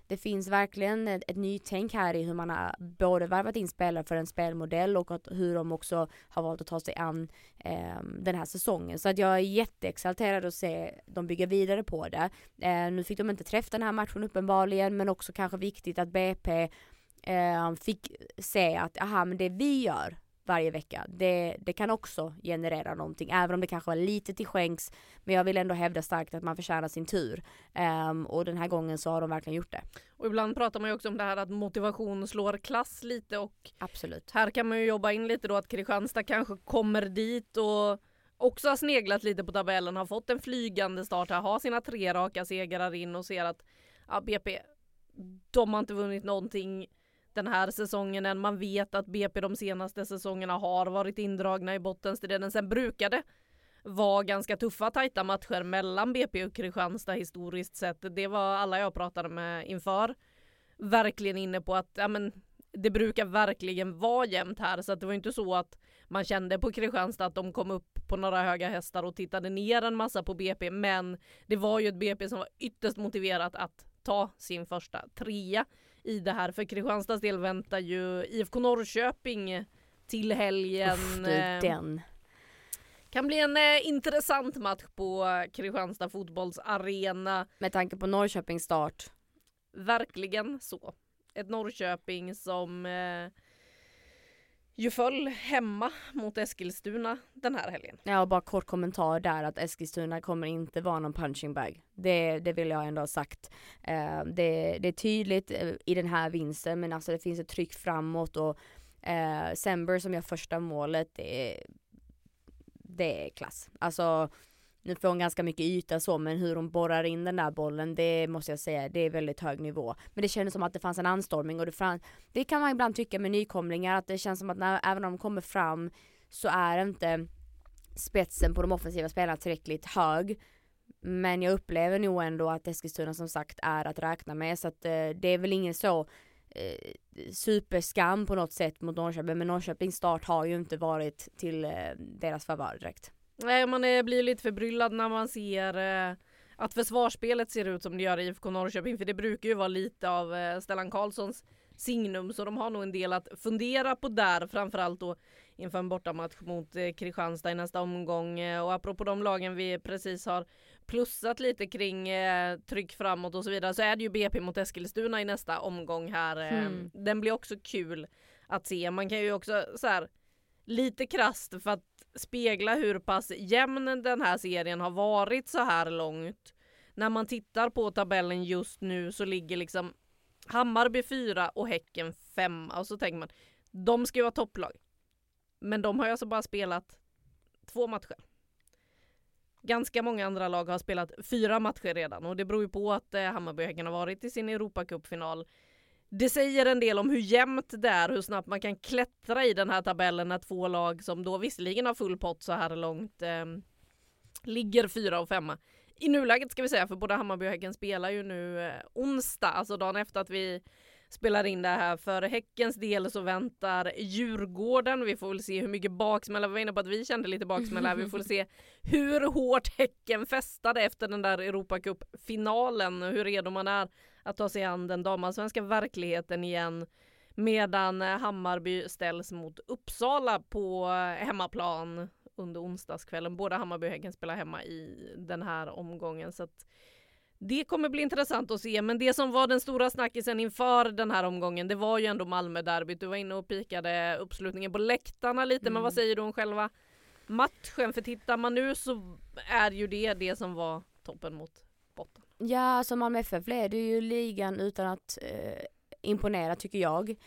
S3: det finns verkligen ett nytänk här i hur man har både värvat in spelare för en spelmodell och hur de också har valt att ta sig an den här säsongen. Så att jag är jätteexalterad att se dem bygga vidare på det. Nu fick de inte träffa den här matchen uppenbarligen, men också kanske viktigt att BP fick se att men det vi gör varje vecka, det kan också generera någonting, även om det kanske var lite till skänks, men jag vill ändå hävda starkt att man förtjänar sin tur, och den här gången så har de verkligen gjort det.
S2: Och ibland pratar man ju också om det här att motivation slår klass lite, och
S3: absolut.
S2: Här kan man ju jobba in lite då att Kristianstad kanske kommer dit och också har sneglat lite på tabellen, har fått en flygande start här, har sina 3 raka segrar in och ser att BP, de har inte vunnit någonting den här säsongen än. Man vet att BP de senaste säsongerna har varit indragna i bottenstriden. Sen brukade vara ganska tuffa, tajta matcher mellan BP och Kristianstad historiskt sett. Det var alla jag pratade med inför verkligen inne på att det brukar verkligen vara jämnt här. Så att det var inte så att man kände på Kristianstad att de kom upp på några höga hästar och tittade ner en massa på BP. Men det var ju ett BP som var ytterst motiverat att ta sin första 3 i det här. För Kristianstads del väntar ju IFK Norrköping till helgen.
S3: Den
S2: kan bli en intressant match på Kristianstad fotbollsarena.
S3: Med tanke på Norrköpings start.
S2: Verkligen så. Ett Norrköping som ju föll hemma mot Eskilstuna den här helgen.
S3: Ja, och bara kort kommentar där att Eskilstuna kommer inte vara någon punching bag. Det vill jag ändå ha sagt. Det är tydligt i den här vinsten, men alltså det finns ett tryck framåt, och Sember som gör första målet, det är klass. Alltså nu får hon ganska mycket yta så, men hur hon borrar in den där bollen, det måste jag säga, det är väldigt hög nivå. Men det kändes som att det fanns en anstormning, och det kan man ibland tycka med nykomlingar, att det känns som att även om de kommer fram så är inte spetsen på de offensiva spelarna tillräckligt hög. Men jag upplever nog ändå att Eskilstuna som sagt är att räkna med, så att det är väl ingen så superskam på något sätt mot Norrköping, men Norrköpings start har ju inte varit till deras favör direkt.
S2: Nej, man blir lite förbryllad när man ser att försvarsspelet ser ut som det gör i IFK Norrköping, för det brukar ju vara lite av Stellan Karlssons signum, så de har nog en del att fundera på där, framförallt då inför en bortamatch mot Kristianstad i nästa omgång. Och apropå de lagen vi precis har plussat lite kring tryck framåt och så vidare, så är det ju BP mot Eskilstuna i nästa omgång här. Den blir också kul att se. Man kan ju också så här lite krasst för att spegla hur pass jämn den här serien har varit så här långt. När man tittar på tabellen just nu så ligger liksom Hammarby 4 och Häcken 5. Och så tänker man, de ska ju vara topplag. Men de har ju alltså bara spelat 2 matcher. Ganska många andra lag har spelat 4 matcher redan. Och det beror ju på att Hammarby och Häcken har varit i sin Europacupfinal. Det säger en del om hur jämnt det är, hur snabbt man kan klättra i den här tabellen när 2 lag som då visserligen har full pott så här långt ligger 4 och 5. I nuläget ska vi säga, för både Hammarby och Häcken spelar ju nu onsdag, alltså dagen efter att vi spelar in det här. För Häckens del så väntar Djurgården. Vi får väl se hur mycket baksmälla, vi var inne på att vi kände lite baksmälla. Vi får se hur hårt Häcken festade efter den där Europacup-finalen och hur redo man är att ta sig an den damallsvenska verkligheten igen. Medan Hammarby ställs mot Uppsala på hemmaplan under onsdagskvällen. Båda Hammarby och Häcken spelar hemma i den här omgången, så att det kommer bli intressant att se. Men det som var den stora snackisen inför den här omgången, det var ju ändå Malmö-derbyt. Du var inne och pikade uppslutningen på läktarna lite, men vad säger du om själva matchen? För tittar man nu så är ju det som var toppen mot botten.
S3: Ja, alltså Malmö FF leder ju ligan utan att imponera, tycker jag.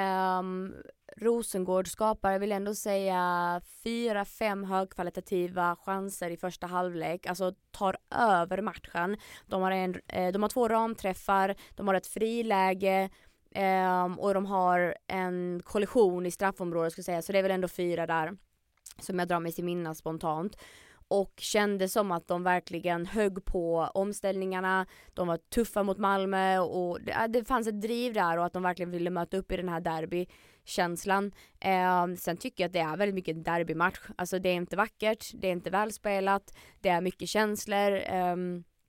S3: Rosengård skapar, jag vill ändå säga 4-5 högkvalitativa chanser i första halvlek, alltså tar över matchen. De har 2 ramträffar, de har ett friläge och de har en kollision i straffområdet, ska jag säga. Så det är väl ändå 4 där som jag drar mig till minnas spontant. Och kände som att de verkligen högg på omställningarna. De var tuffa mot Malmö och det fanns ett driv där, och att de verkligen ville möta upp i den här derbykänslan. Sen tycker jag att det är väldigt mycket derbymatch. Alltså det är inte vackert, det är inte välspelat, det är mycket känslor.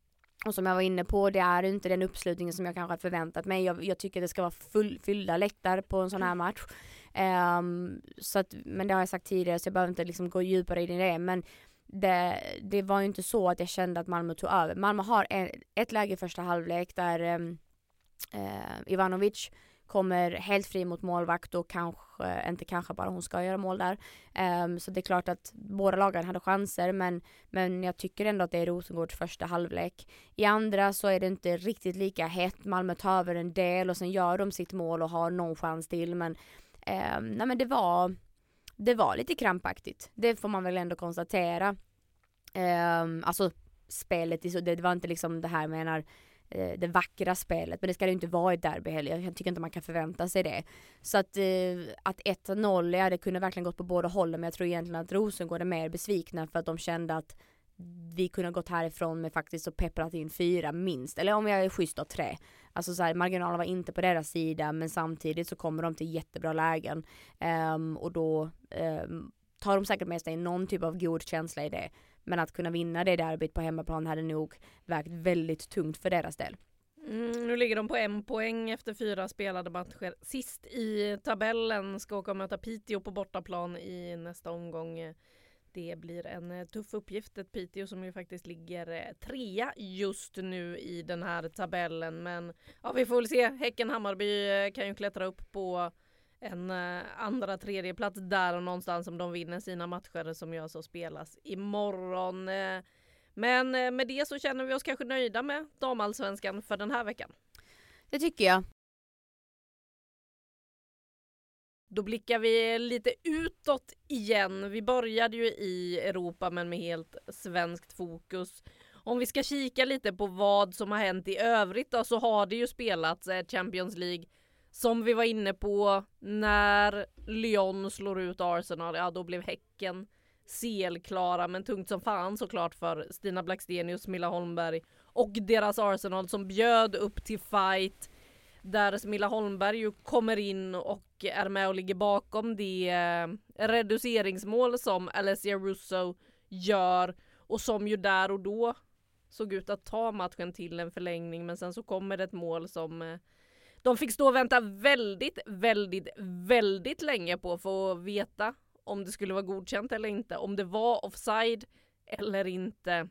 S3: Och som jag var inne på, det är inte den uppslutningen som jag kanske har förväntat mig. Jag tycker det ska vara fyllda läktare på en sån här match. Så att, men det har jag sagt tidigare, så jag behöver inte liksom gå djupare in i det. Men det var ju inte så att jag kände att Malmö tog över. Malmö har ett läge i första halvlek där Ivanovic kommer helt fri mot målvakt och kanske bara hon ska göra mål där. Så det är klart att båda lagen hade chanser, men jag tycker ändå att det är Rosengårds första halvlek. I andra så är det inte riktigt lika hett. Malmö tar över en del och sen gör de sitt mål och har någon chans till, men nej, men det var lite krampaktigt. Det får man väl ändå konstatera. Alltså spelet, det var inte liksom det här menar det vackra spelet, men det ska det inte vara i derby heller. Jag tycker inte man kan förvänta sig det. Så att 1-0, det kunde verkligen gått på båda hållen, men jag tror egentligen att Rosengård är mer besvikna för att de kände att vi kunde gått härifrån med faktiskt och pepprat in 4 minst, eller om jag är schysst då 3. Alltså så här, marginalen var inte på deras sida, men samtidigt så kommer de till jättebra lägen och då tar de säkert med sig någon typ av god känsla i det. Men att kunna vinna det derbyt på hemmaplan hade nog vägt väldigt tungt för deras del.
S2: Nu ligger de på 1 poäng efter 4 spelade matcher. Sist i tabellen, ska åka och möta Piteå på bortaplan i nästa omgång. Det blir en tuff uppgift. Ett Piteå som ju faktiskt ligger 3 just nu i den här tabellen. Men ja, vi får väl se. Häcken-Hammarby kan ju klättra upp på en andra, tredje plats där och någonstans om de vinner sina matcher som jag så spelas imorgon. Men med det så känner vi oss kanske nöjda med damallsvenskan för den här veckan.
S3: Det tycker jag.
S2: Då blickar vi lite utåt igen. Vi började ju i Europa men med helt svenskt fokus. Om vi ska kika lite på vad som har hänt i övrigt då, så har det ju spelats Champions League. Som vi var inne på, när Lyon slår ut Arsenal, ja då blev Häcken selklara, men tungt som fan såklart för Stina Blackstenius, Smilla Holmberg och deras Arsenal som bjöd upp till fight, där Smilla Holmberg ju kommer in och är med och ligger bakom det reduceringsmål som Alessia Russo gör och som ju där och då såg ut att ta matchen till en förlängning, men sen så kommer det ett mål som de fick stå och vänta väldigt, väldigt, väldigt länge på för att veta om det skulle vara godkänt eller inte. Om det var offside eller inte.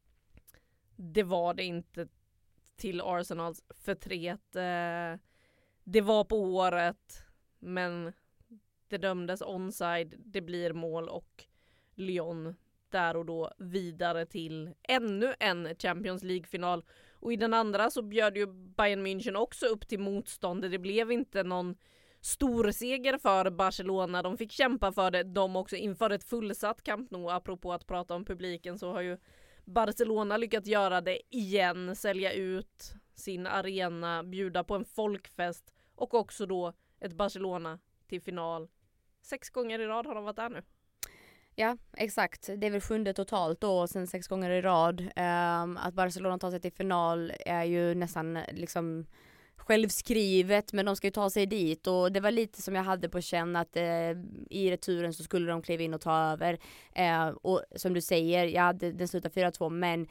S2: Det var det inte till Arsenals förtret. Det var på året, men det dömdes onside. Det blir mål och Lyon där och då vidare till ännu en Champions League-final. Och i den andra så bjöd ju Bayern München också upp till motstånd. Det blev inte någon stor seger för Barcelona. De fick kämpa för det. De också inför ett fullsatt Camp Nou. Apropå att prata om publiken så har ju Barcelona lyckats göra det igen. Sälja ut sin arena, bjuda på en folkfest och också då ett Barcelona till final. 6 gånger i rad har de varit där nu.
S3: Ja, exakt. Det är väl 7:e totalt då, sen 6 gånger i rad. Att Barcelona tar sig till final är ju nästan liksom självskrivet, men de ska ju ta sig dit och det var lite som jag hade på känn att i returen så skulle de kliva in och ta över. Och som du säger, den slutar 4-2, men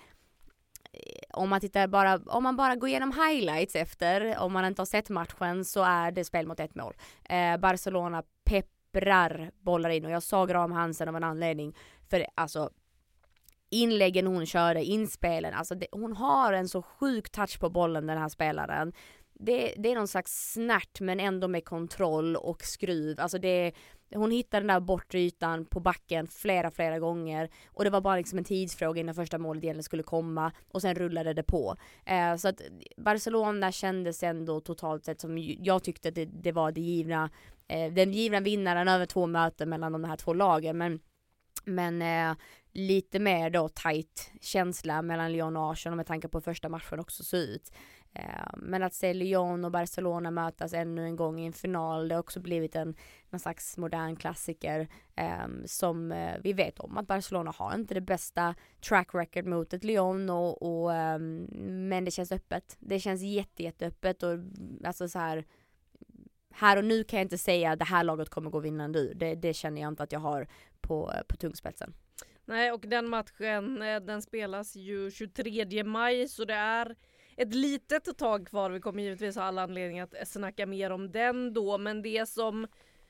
S3: om man bara går igenom highlights efter, om man inte har sett matchen, så är det spel mot 1 mål. Barcelona bollar in och jag sa Graham Hansen av en anledning, för alltså inläggen hon körde, inspelen, alltså hon har en så sjuk touch på bollen, den här spelaren. Det är någon slags snärt men ändå med kontroll och skruv. Alltså hon hittade den där bortre ytan på backen flera gånger och det var bara liksom en tidsfråga innan första målet egentligen skulle komma och sen rullade det på. Så att Barcelona kändes ändå totalt sett som jag tyckte att det var den givna vinnaren över 2 möten mellan de här 2 lagen, men lite mer då tight känsla mellan Lyon och Arsenal med tanke på första matchen också så ut. Men att se Lyon och Barcelona mötas ännu en gång i en final, det har också blivit någon slags modern klassiker som vi vet om att Barcelona har inte det bästa track record mot ett Lyon men det känns öppet. Det känns jätteöppet och alltså så här och nu kan jag inte säga att det här laget kommer gå vinnande ur. Det känner jag inte att jag har på tungspetsen.
S2: Nej, och den matchen den spelas ju 23 maj så det är ett litet tag kvar. Vi kommer givetvis ha alla anledning att snacka mer om den då, men det som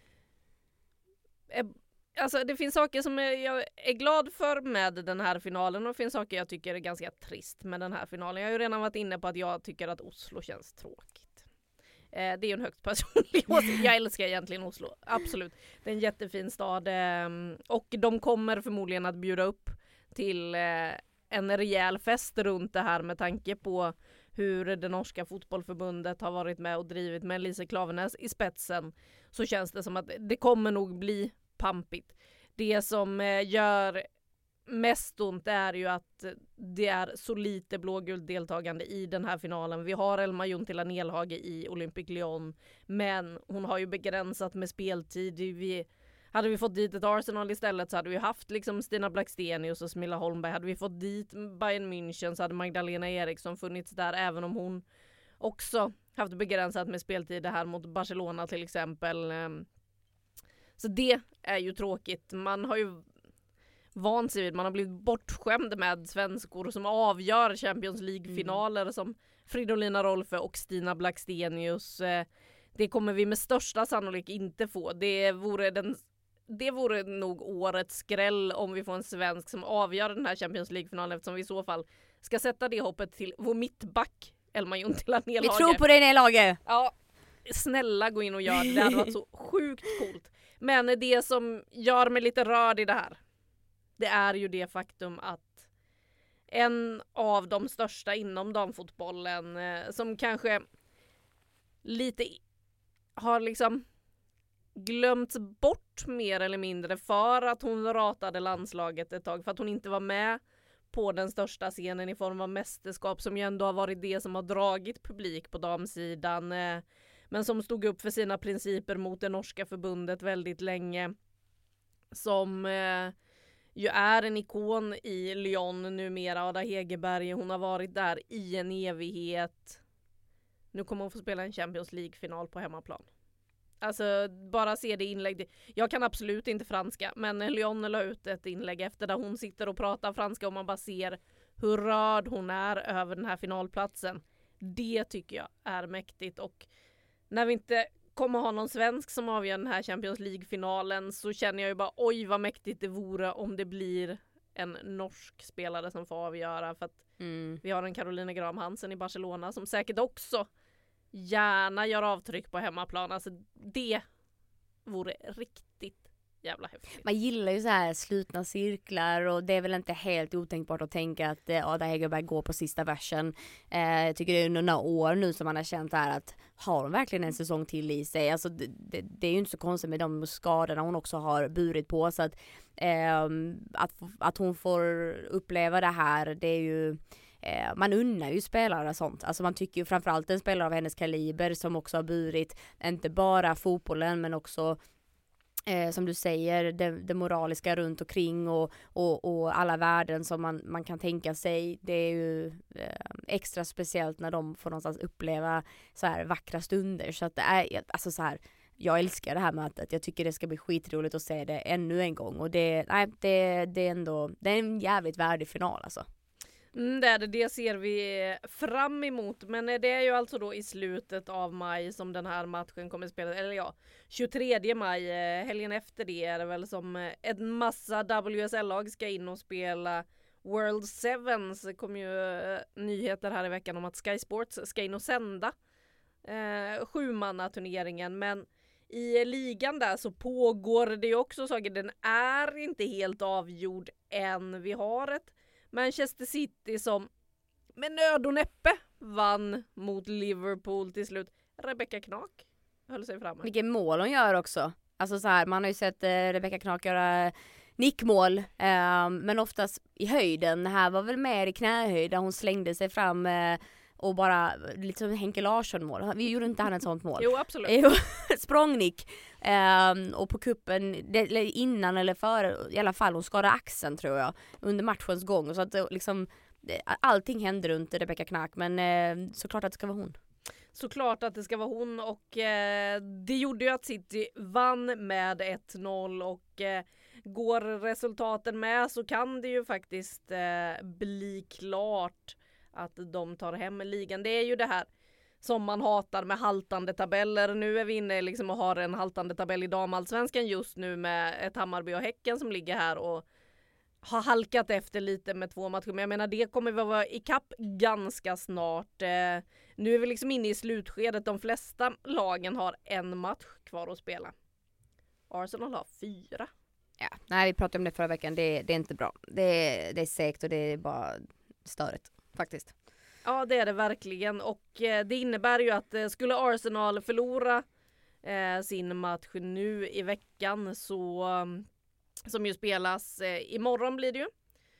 S2: alltså det finns saker som jag är glad för med den här finalen och det finns saker jag tycker är ganska trist med den här finalen. Jag har ju redan varit inne på att jag tycker att Oslo känns tråkigt. Det är ju en högt personlig åsikt. Jag älskar egentligen Oslo, absolut. Det är en jättefin stad och de kommer förmodligen att bjuda upp till en rejäl fest runt det här med tanke på hur det norska fotbollförbundet har varit med och drivit med Lise Klaveness i spetsen, så känns det som att det kommer nog bli pampigt. Det som gör mest ont är ju att det är så lite blågult deltagande i den här finalen. Vi har Elma Juntila Nelhage i Olympic Lyon, men hon har ju begränsat med speltid. Hade vi fått dit ett Arsenal istället så hade vi haft liksom Stina Blackstenius och Smilla Holmberg. Hade vi fått dit Bayern München så hade Magdalena Eriksson funnits där, även om hon också haft begränsat med speltid det här mot Barcelona till exempel. Så det är ju tråkigt. Man har ju vant sig vid, man har blivit bortskämd med svenskor som avgör Champions League-finaler som Fridolina Rolfö och Stina Blackstenius. Det kommer vi med största sannolikhet inte få. Det vore nog årets skräll om vi får en svensk som avgör den här Champions League-finalen, eftersom vi i så fall ska sätta det hoppet till vår mittback Elma Juntila Nelhage.
S3: Vi tror på dig, Nelhage!
S2: Ja, snälla gå in och gör det. Det hade varit så sjukt coolt. Men det som gör mig lite rörd i det här, det är ju det faktum att en av de största inom damfotbollen som kanske lite har liksom glömts bort mer eller mindre för att hon ratade landslaget ett tag, för att hon inte var med på den största scenen i form av mästerskap som ju ändå har varit det som har dragit publik på damsidan, men som stod upp för sina principer mot det norska förbundet väldigt länge, som ju är en ikon i Lyon numera, Ada Hegerberg. Hon har varit där i en evighet. Nu kommer hon få spela en Champions League-final på hemmaplan. Alltså bara se det inlägg. Jag kan absolut inte franska, men Lyon la ut ett inlägg efter där hon sitter och pratar franska och man bara ser hur rörd hon är över den här finalplatsen. Det tycker jag är mäktigt, och när vi inte kommer ha någon svensk som avgör den här Champions League-finalen så känner jag ju bara oj vad mäktigt det vore om det blir en norsk spelare som får avgöra, för att vi har en Caroline Graham Hansen i Barcelona som säkert också gärna gör avtryck på hemmaplan. Alltså det vore riktigt jävla häftigt.
S3: Man gillar ju så här slutna cirklar, och det är väl inte helt otänkbart att tänka att Ada Hegerberg går på sista versen. Jag tycker det är några år nu som man har känt här att har hon verkligen en säsong till i sig? Alltså det är ju inte så konstigt med de skadorna hon också har burit på, så att hon får uppleva det här, det är ju man unnar ju spelare sånt. Alltså man tycker ju framförallt en spelare av hennes kaliber som också har burit inte bara fotbollen men också som du säger det moraliska runt omkring och alla värden som man kan tänka sig. Det är ju extra speciellt när de får någonstans uppleva så här vackra stunder. Så att det är alltså så här, jag älskar det här med att jag tycker det ska bli skitroligt att se det ännu en gång, och det är ändå, det är en jävligt värdig final alltså.
S2: Det ser vi fram emot, men det är ju alltså då i slutet av maj som den här matchen kommer att spelas, eller ja, 23 maj, helgen efter det är det väl som en massa WSL-lag ska in och spela World Sevens. Det kom ju nyheter här i veckan om att Sky Sports ska in och sända 7-manna-turneringen, men i ligan där så pågår det ju också saker, den är inte helt avgjord än. Vi har ett Manchester City som med nöd och näppe vann mot Liverpool till slut. Rebecca Knack höll sig framme.
S3: Vilken mål hon gör också. Alltså så här, man har ju sett Rebecca Knack göra nickmål, men oftast i höjden. Det här var väl mer i knähöjd där hon slängde sig fram och bara lite som Henke Larsson-mål. Vi gjorde inte han ett sånt mål.
S2: Jo, absolut.
S3: Språngnick. Och på kuppen innan eller före, i alla fall hon skadade axeln tror jag under matchens gång, så att liksom allting hände runt Rebecca Knack, men såklart att det ska vara hon.
S2: Såklart att det ska vara hon, och det gjorde ju att City vann med 1-0, och går resultaten med så kan det ju faktiskt bli klart att de tar hem ligan. Det är ju det här som man hatar med haltande tabeller. Nu är vi inne liksom och har en haltande tabell i damallsvenskan just nu med ett Hammarby och Häcken som ligger här och har halkat efter lite med 2 matcher. Men jag menar, det kommer vi vara i kapp ganska snart. Nu är vi liksom inne i slutskedet. De flesta lagen har 1 match kvar att spela. Arsenal har 4.
S3: Ja, nej, vi pratade om det förra veckan. Det är inte bra. Det är segt och det är bara störigt faktiskt.
S2: Ja, det är det verkligen. Och det innebär ju att skulle Arsenal förlora sin match nu i veckan så som ju spelas imorgon blir det ju.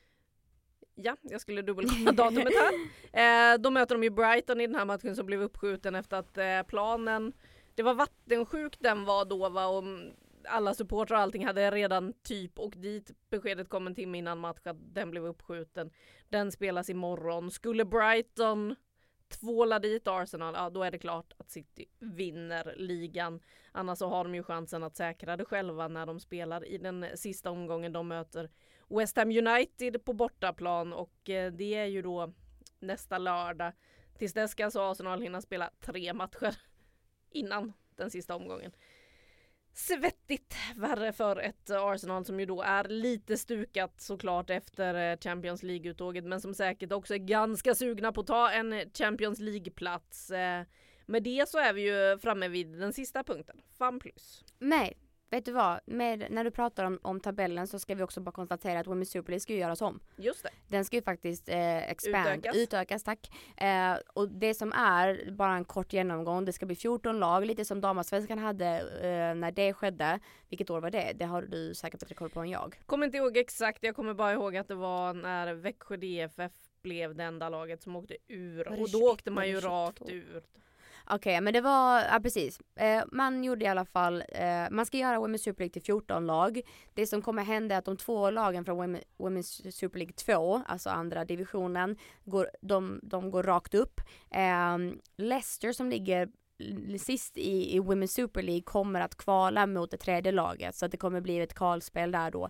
S2: Ja, jag skulle dubbelkolla datumet här. Då möter de ju Brighton i den här matchen som blev uppskjuten efter att planen, det var vattensjuk den var då och alla supportrar och allting hade redan typ och dit. Beskedet kom en timme innan match att den blev uppskjuten. Den spelas imorgon. Skulle Brighton tvåla dit Arsenal, ja, då är det klart att City vinner ligan. Annars så har de ju chansen att säkra det själva när de spelar i den sista omgången. De möter West Ham United på bortaplan och det är ju då nästa lördag. Tills dess ska så Arsenal hinna spela 3 matcher innan den sista omgången. Svettigt värre för ett Arsenal som ju då är lite stukat såklart efter Champions League-uttåget, men som säkert också är ganska sugna på att ta en Champions League-plats. Med det så är vi ju framme vid den sista punkten, FAM+.
S3: Nej, vet du vad? När du pratar om tabellen så ska vi också bara konstatera att Women's Super League ska ju göras om.
S2: Just det.
S3: Den ska ju faktiskt utökas, tack. Och det som är bara en kort genomgång, det ska bli 14 lag, lite som damallsvenskan hade när det skedde. Vilket år var det? Det har du säkert bättre koll på än jag.
S2: Kommer inte ihåg exakt, jag kommer bara ihåg att det var när Växjö DFF blev det enda laget som åkte ur. Och då åkte man ju rakt ur.
S3: Okej, men det var, ja precis. Man gjorde i alla fall, man ska göra Women's Super League till 14 lag. Det som kommer hända är att de 2 lagen från Women's Super League 2, alltså andra divisionen, de går rakt upp. Leicester som ligger sist i Women's Super League kommer att kvala mot det 3:e laget, så att det kommer bli ett kvalspel där då.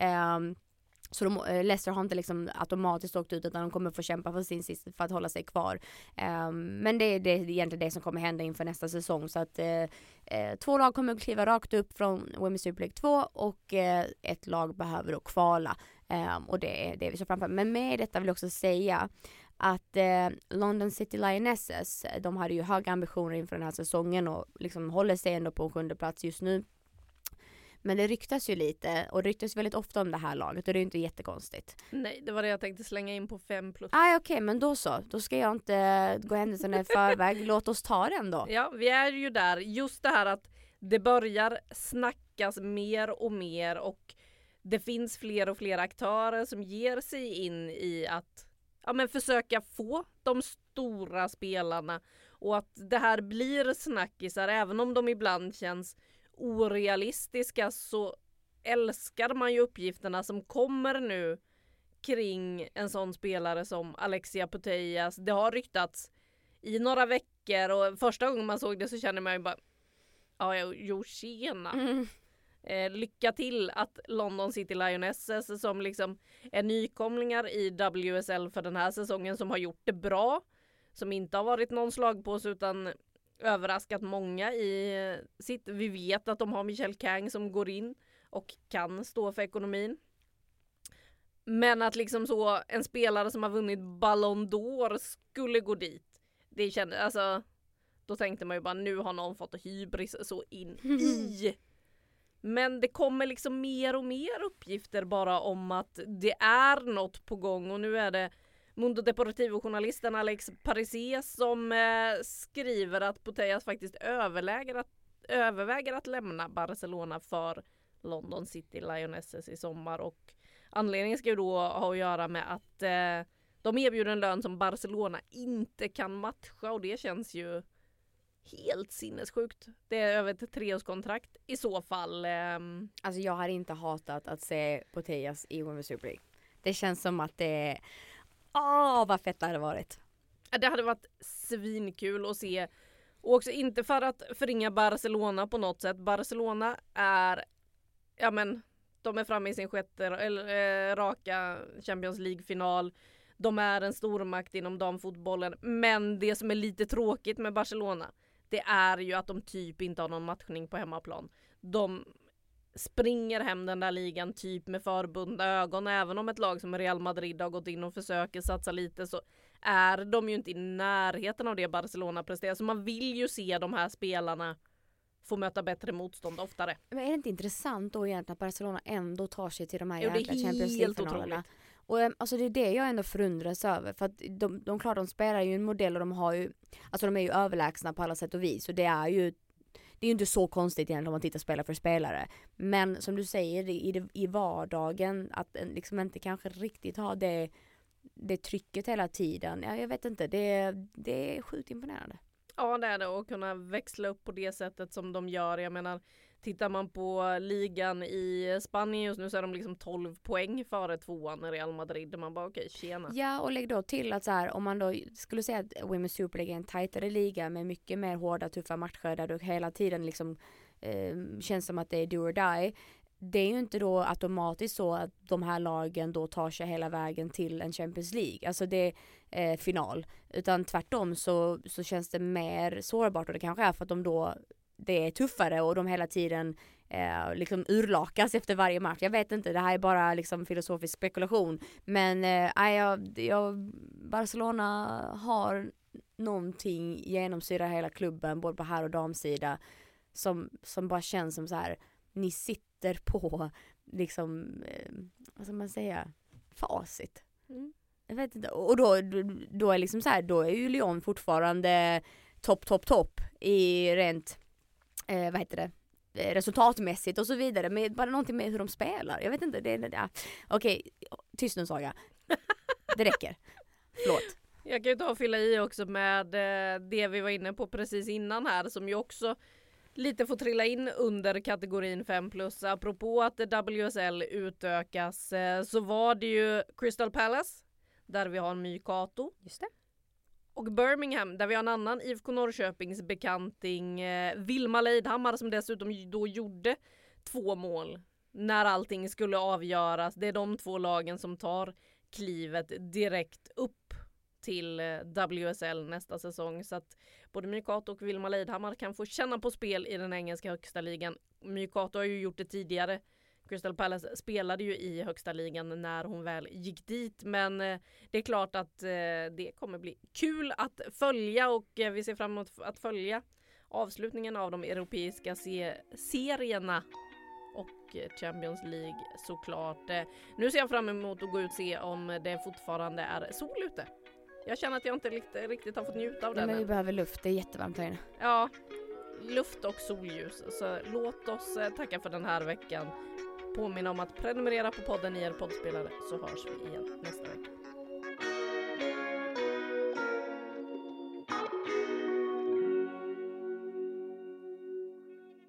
S3: Så Leicester har inte liksom automatiskt åkt ut, utan de kommer få kämpa för sin sista för att hålla sig kvar. Men det är egentligen det som kommer hända inför nästa säsong. Så att 2 lag kommer att kliva rakt upp från Women's Super League 2 och ett lag behöver då kvala. Och det är det vi ser framför. Men med detta vill jag också säga att London City Lionesses, de hade ju höga ambitioner inför den här säsongen och liksom håller sig ändå på en 7:e plats just nu. Men det ryktas ju lite och ryktas väldigt ofta om det här laget och det är ju inte jättekonstigt.
S2: Nej, det var det jag tänkte slänga in på 5+.
S3: Okej, men då så. Då ska jag inte gå händelserna i förväg. Låt oss ta den då.
S2: Ja, vi är ju där. Just det här att det börjar snackas mer och mer och det finns fler och fler aktörer som ger sig in i att försöka få de stora spelarna och att det här blir snackisar även om de ibland känns orealistiska, så älskar man ju uppgifterna som kommer nu kring en sån spelare som Alexia Putellas. Det har ryktats i några veckor och första gången man såg det så kände man ju bara tjena. Lycka till att London City Lionesses som liksom är nykomlingar i WSL för den här säsongen, som har gjort det bra, som inte har varit någon slagpåse utan överraskat många i sitt. Vi vet att de har Michelle Kang som går in och kan stå för ekonomin. Men att liksom så en spelare som har vunnit Ballon d'Or skulle gå dit. Det kände, alltså, då tänkte man ju bara, nu har någon fått hybris så in i. Men det kommer liksom mer och mer uppgifter bara om att det är något på gång, och nu är det Mundo Deportivo-journalisten Alex Parisés som skriver att Putellas faktiskt överväger att lämna Barcelona för London City Lionesses i sommar. Och anledningen ska ju då ha att göra med att de erbjuder en lön som Barcelona inte kan matcha, och det känns ju helt sinnessjukt. Det är över ett 3-årskontrakt i så fall.
S3: Alltså jag har inte hatat att se Putellas i Women's Super League. Det känns som att det är vad fett det hade varit.
S2: Det hade varit svinkul att se. Och också inte för att förringa Barcelona på något sätt. Barcelona är De är framme i sin raka Champions League-final. De är en stormakt inom damfotbollen. Men det som är lite tråkigt med Barcelona, det är ju att de typ inte har någon matchning på hemmaplan. De springer hem den där ligan typ med förbundna ögon. Även om ett lag som Real Madrid har gått in och försöker satsa lite, så är de ju inte i närheten av det Barcelona presterar. Så man vill ju se de här spelarna få möta bättre motstånd oftare.
S3: Men är det inte intressant då egentligen att Barcelona ändå tar sig till de här jäkla
S2: det är
S3: Champions League-finalerna? Och alltså det är det jag ändå förundras över. För att de spelar ju en modell och de har ju, alltså de är ju överlägsna på alla sätt och vis. Och det är ju inte så konstigt egentligen om man tittar spelare för spelare. Men som du säger, i vardagen, att liksom inte kanske riktigt ha det trycket hela tiden. Ja, jag vet inte, det är sjukt imponerande.
S2: Ja, det är det, och kunna växla upp på det sättet som de gör. Jag menar, tittar man på ligan i Spanien just nu så är de liksom 12 poäng före tvåan i Real Madrid. Man bara okej, tjena.
S3: Ja, och lägg då till att så här, om man då skulle säga att Women's Super League är en tajtare liga med mycket mer hårda, tuffa matcher där du hela tiden liksom känns som att det är do or die. Det är ju inte då automatiskt så att de här lagen då tar sig hela vägen till en Champions League. Alltså det är final. Utan tvärtom så känns det mer sårbart, och det kanske är för att det är tuffare och de hela tiden liksom urlakas efter varje match. Jag vet inte, det här är bara liksom filosofisk spekulation. Men Barcelona har någonting genomsyrar hela klubben, både på här- och damsida, som bara känns som så här, ni sitter på liksom, vad ska man säga, facit. Jag vet inte. Och då är liksom så här, då är ju Lyon fortfarande topp i rent resultatmässigt och så vidare, men bara någonting med hur de spelar. Jag vet inte, okej, tyst nu, Saga. Det räcker. Förlåt.
S2: Jag kan ju ta och fylla i också med det vi var inne på precis innan här, som ju också lite får trilla in under kategorin 5+. Apropå att WSL utökas, så var det ju Crystal Palace, där vi har My Cato.
S3: Just det.
S2: Och Birmingham, där vi har en annan IFK Norrköpings bekanting, Vilma Leidhammar, som dessutom då gjorde 2 mål när allting skulle avgöras. Det är de 2 lagen som tar klivet direkt upp till WSL nästa säsong. Så att både My Cato och Vilma Leidhammar kan få känna på spel i den engelska högsta ligan. My Cato har ju gjort det tidigare. Crystal Palace spelade ju i högsta ligan när hon väl gick dit. Men det är klart att det kommer bli kul att följa, och vi ser fram emot att följa avslutningen av de europeiska serierna och Champions League såklart. Nu ser jag fram emot att gå ut och se om det fortfarande är sol ute. Jag känner att jag inte riktigt har fått njuta av den.
S3: Men vi behöver luft, det är jättevarmt här inne.
S2: Ja, luft och solljus. Så låt oss tacka för den här veckan. Påminna om att prenumerera på podden i er poddspelare, så hörs vi igen nästa vecka.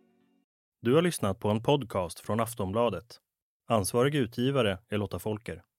S1: Du har lyssnat på en podcast från Aftonbladet. Ansvarig utgivare är Lotta Folker.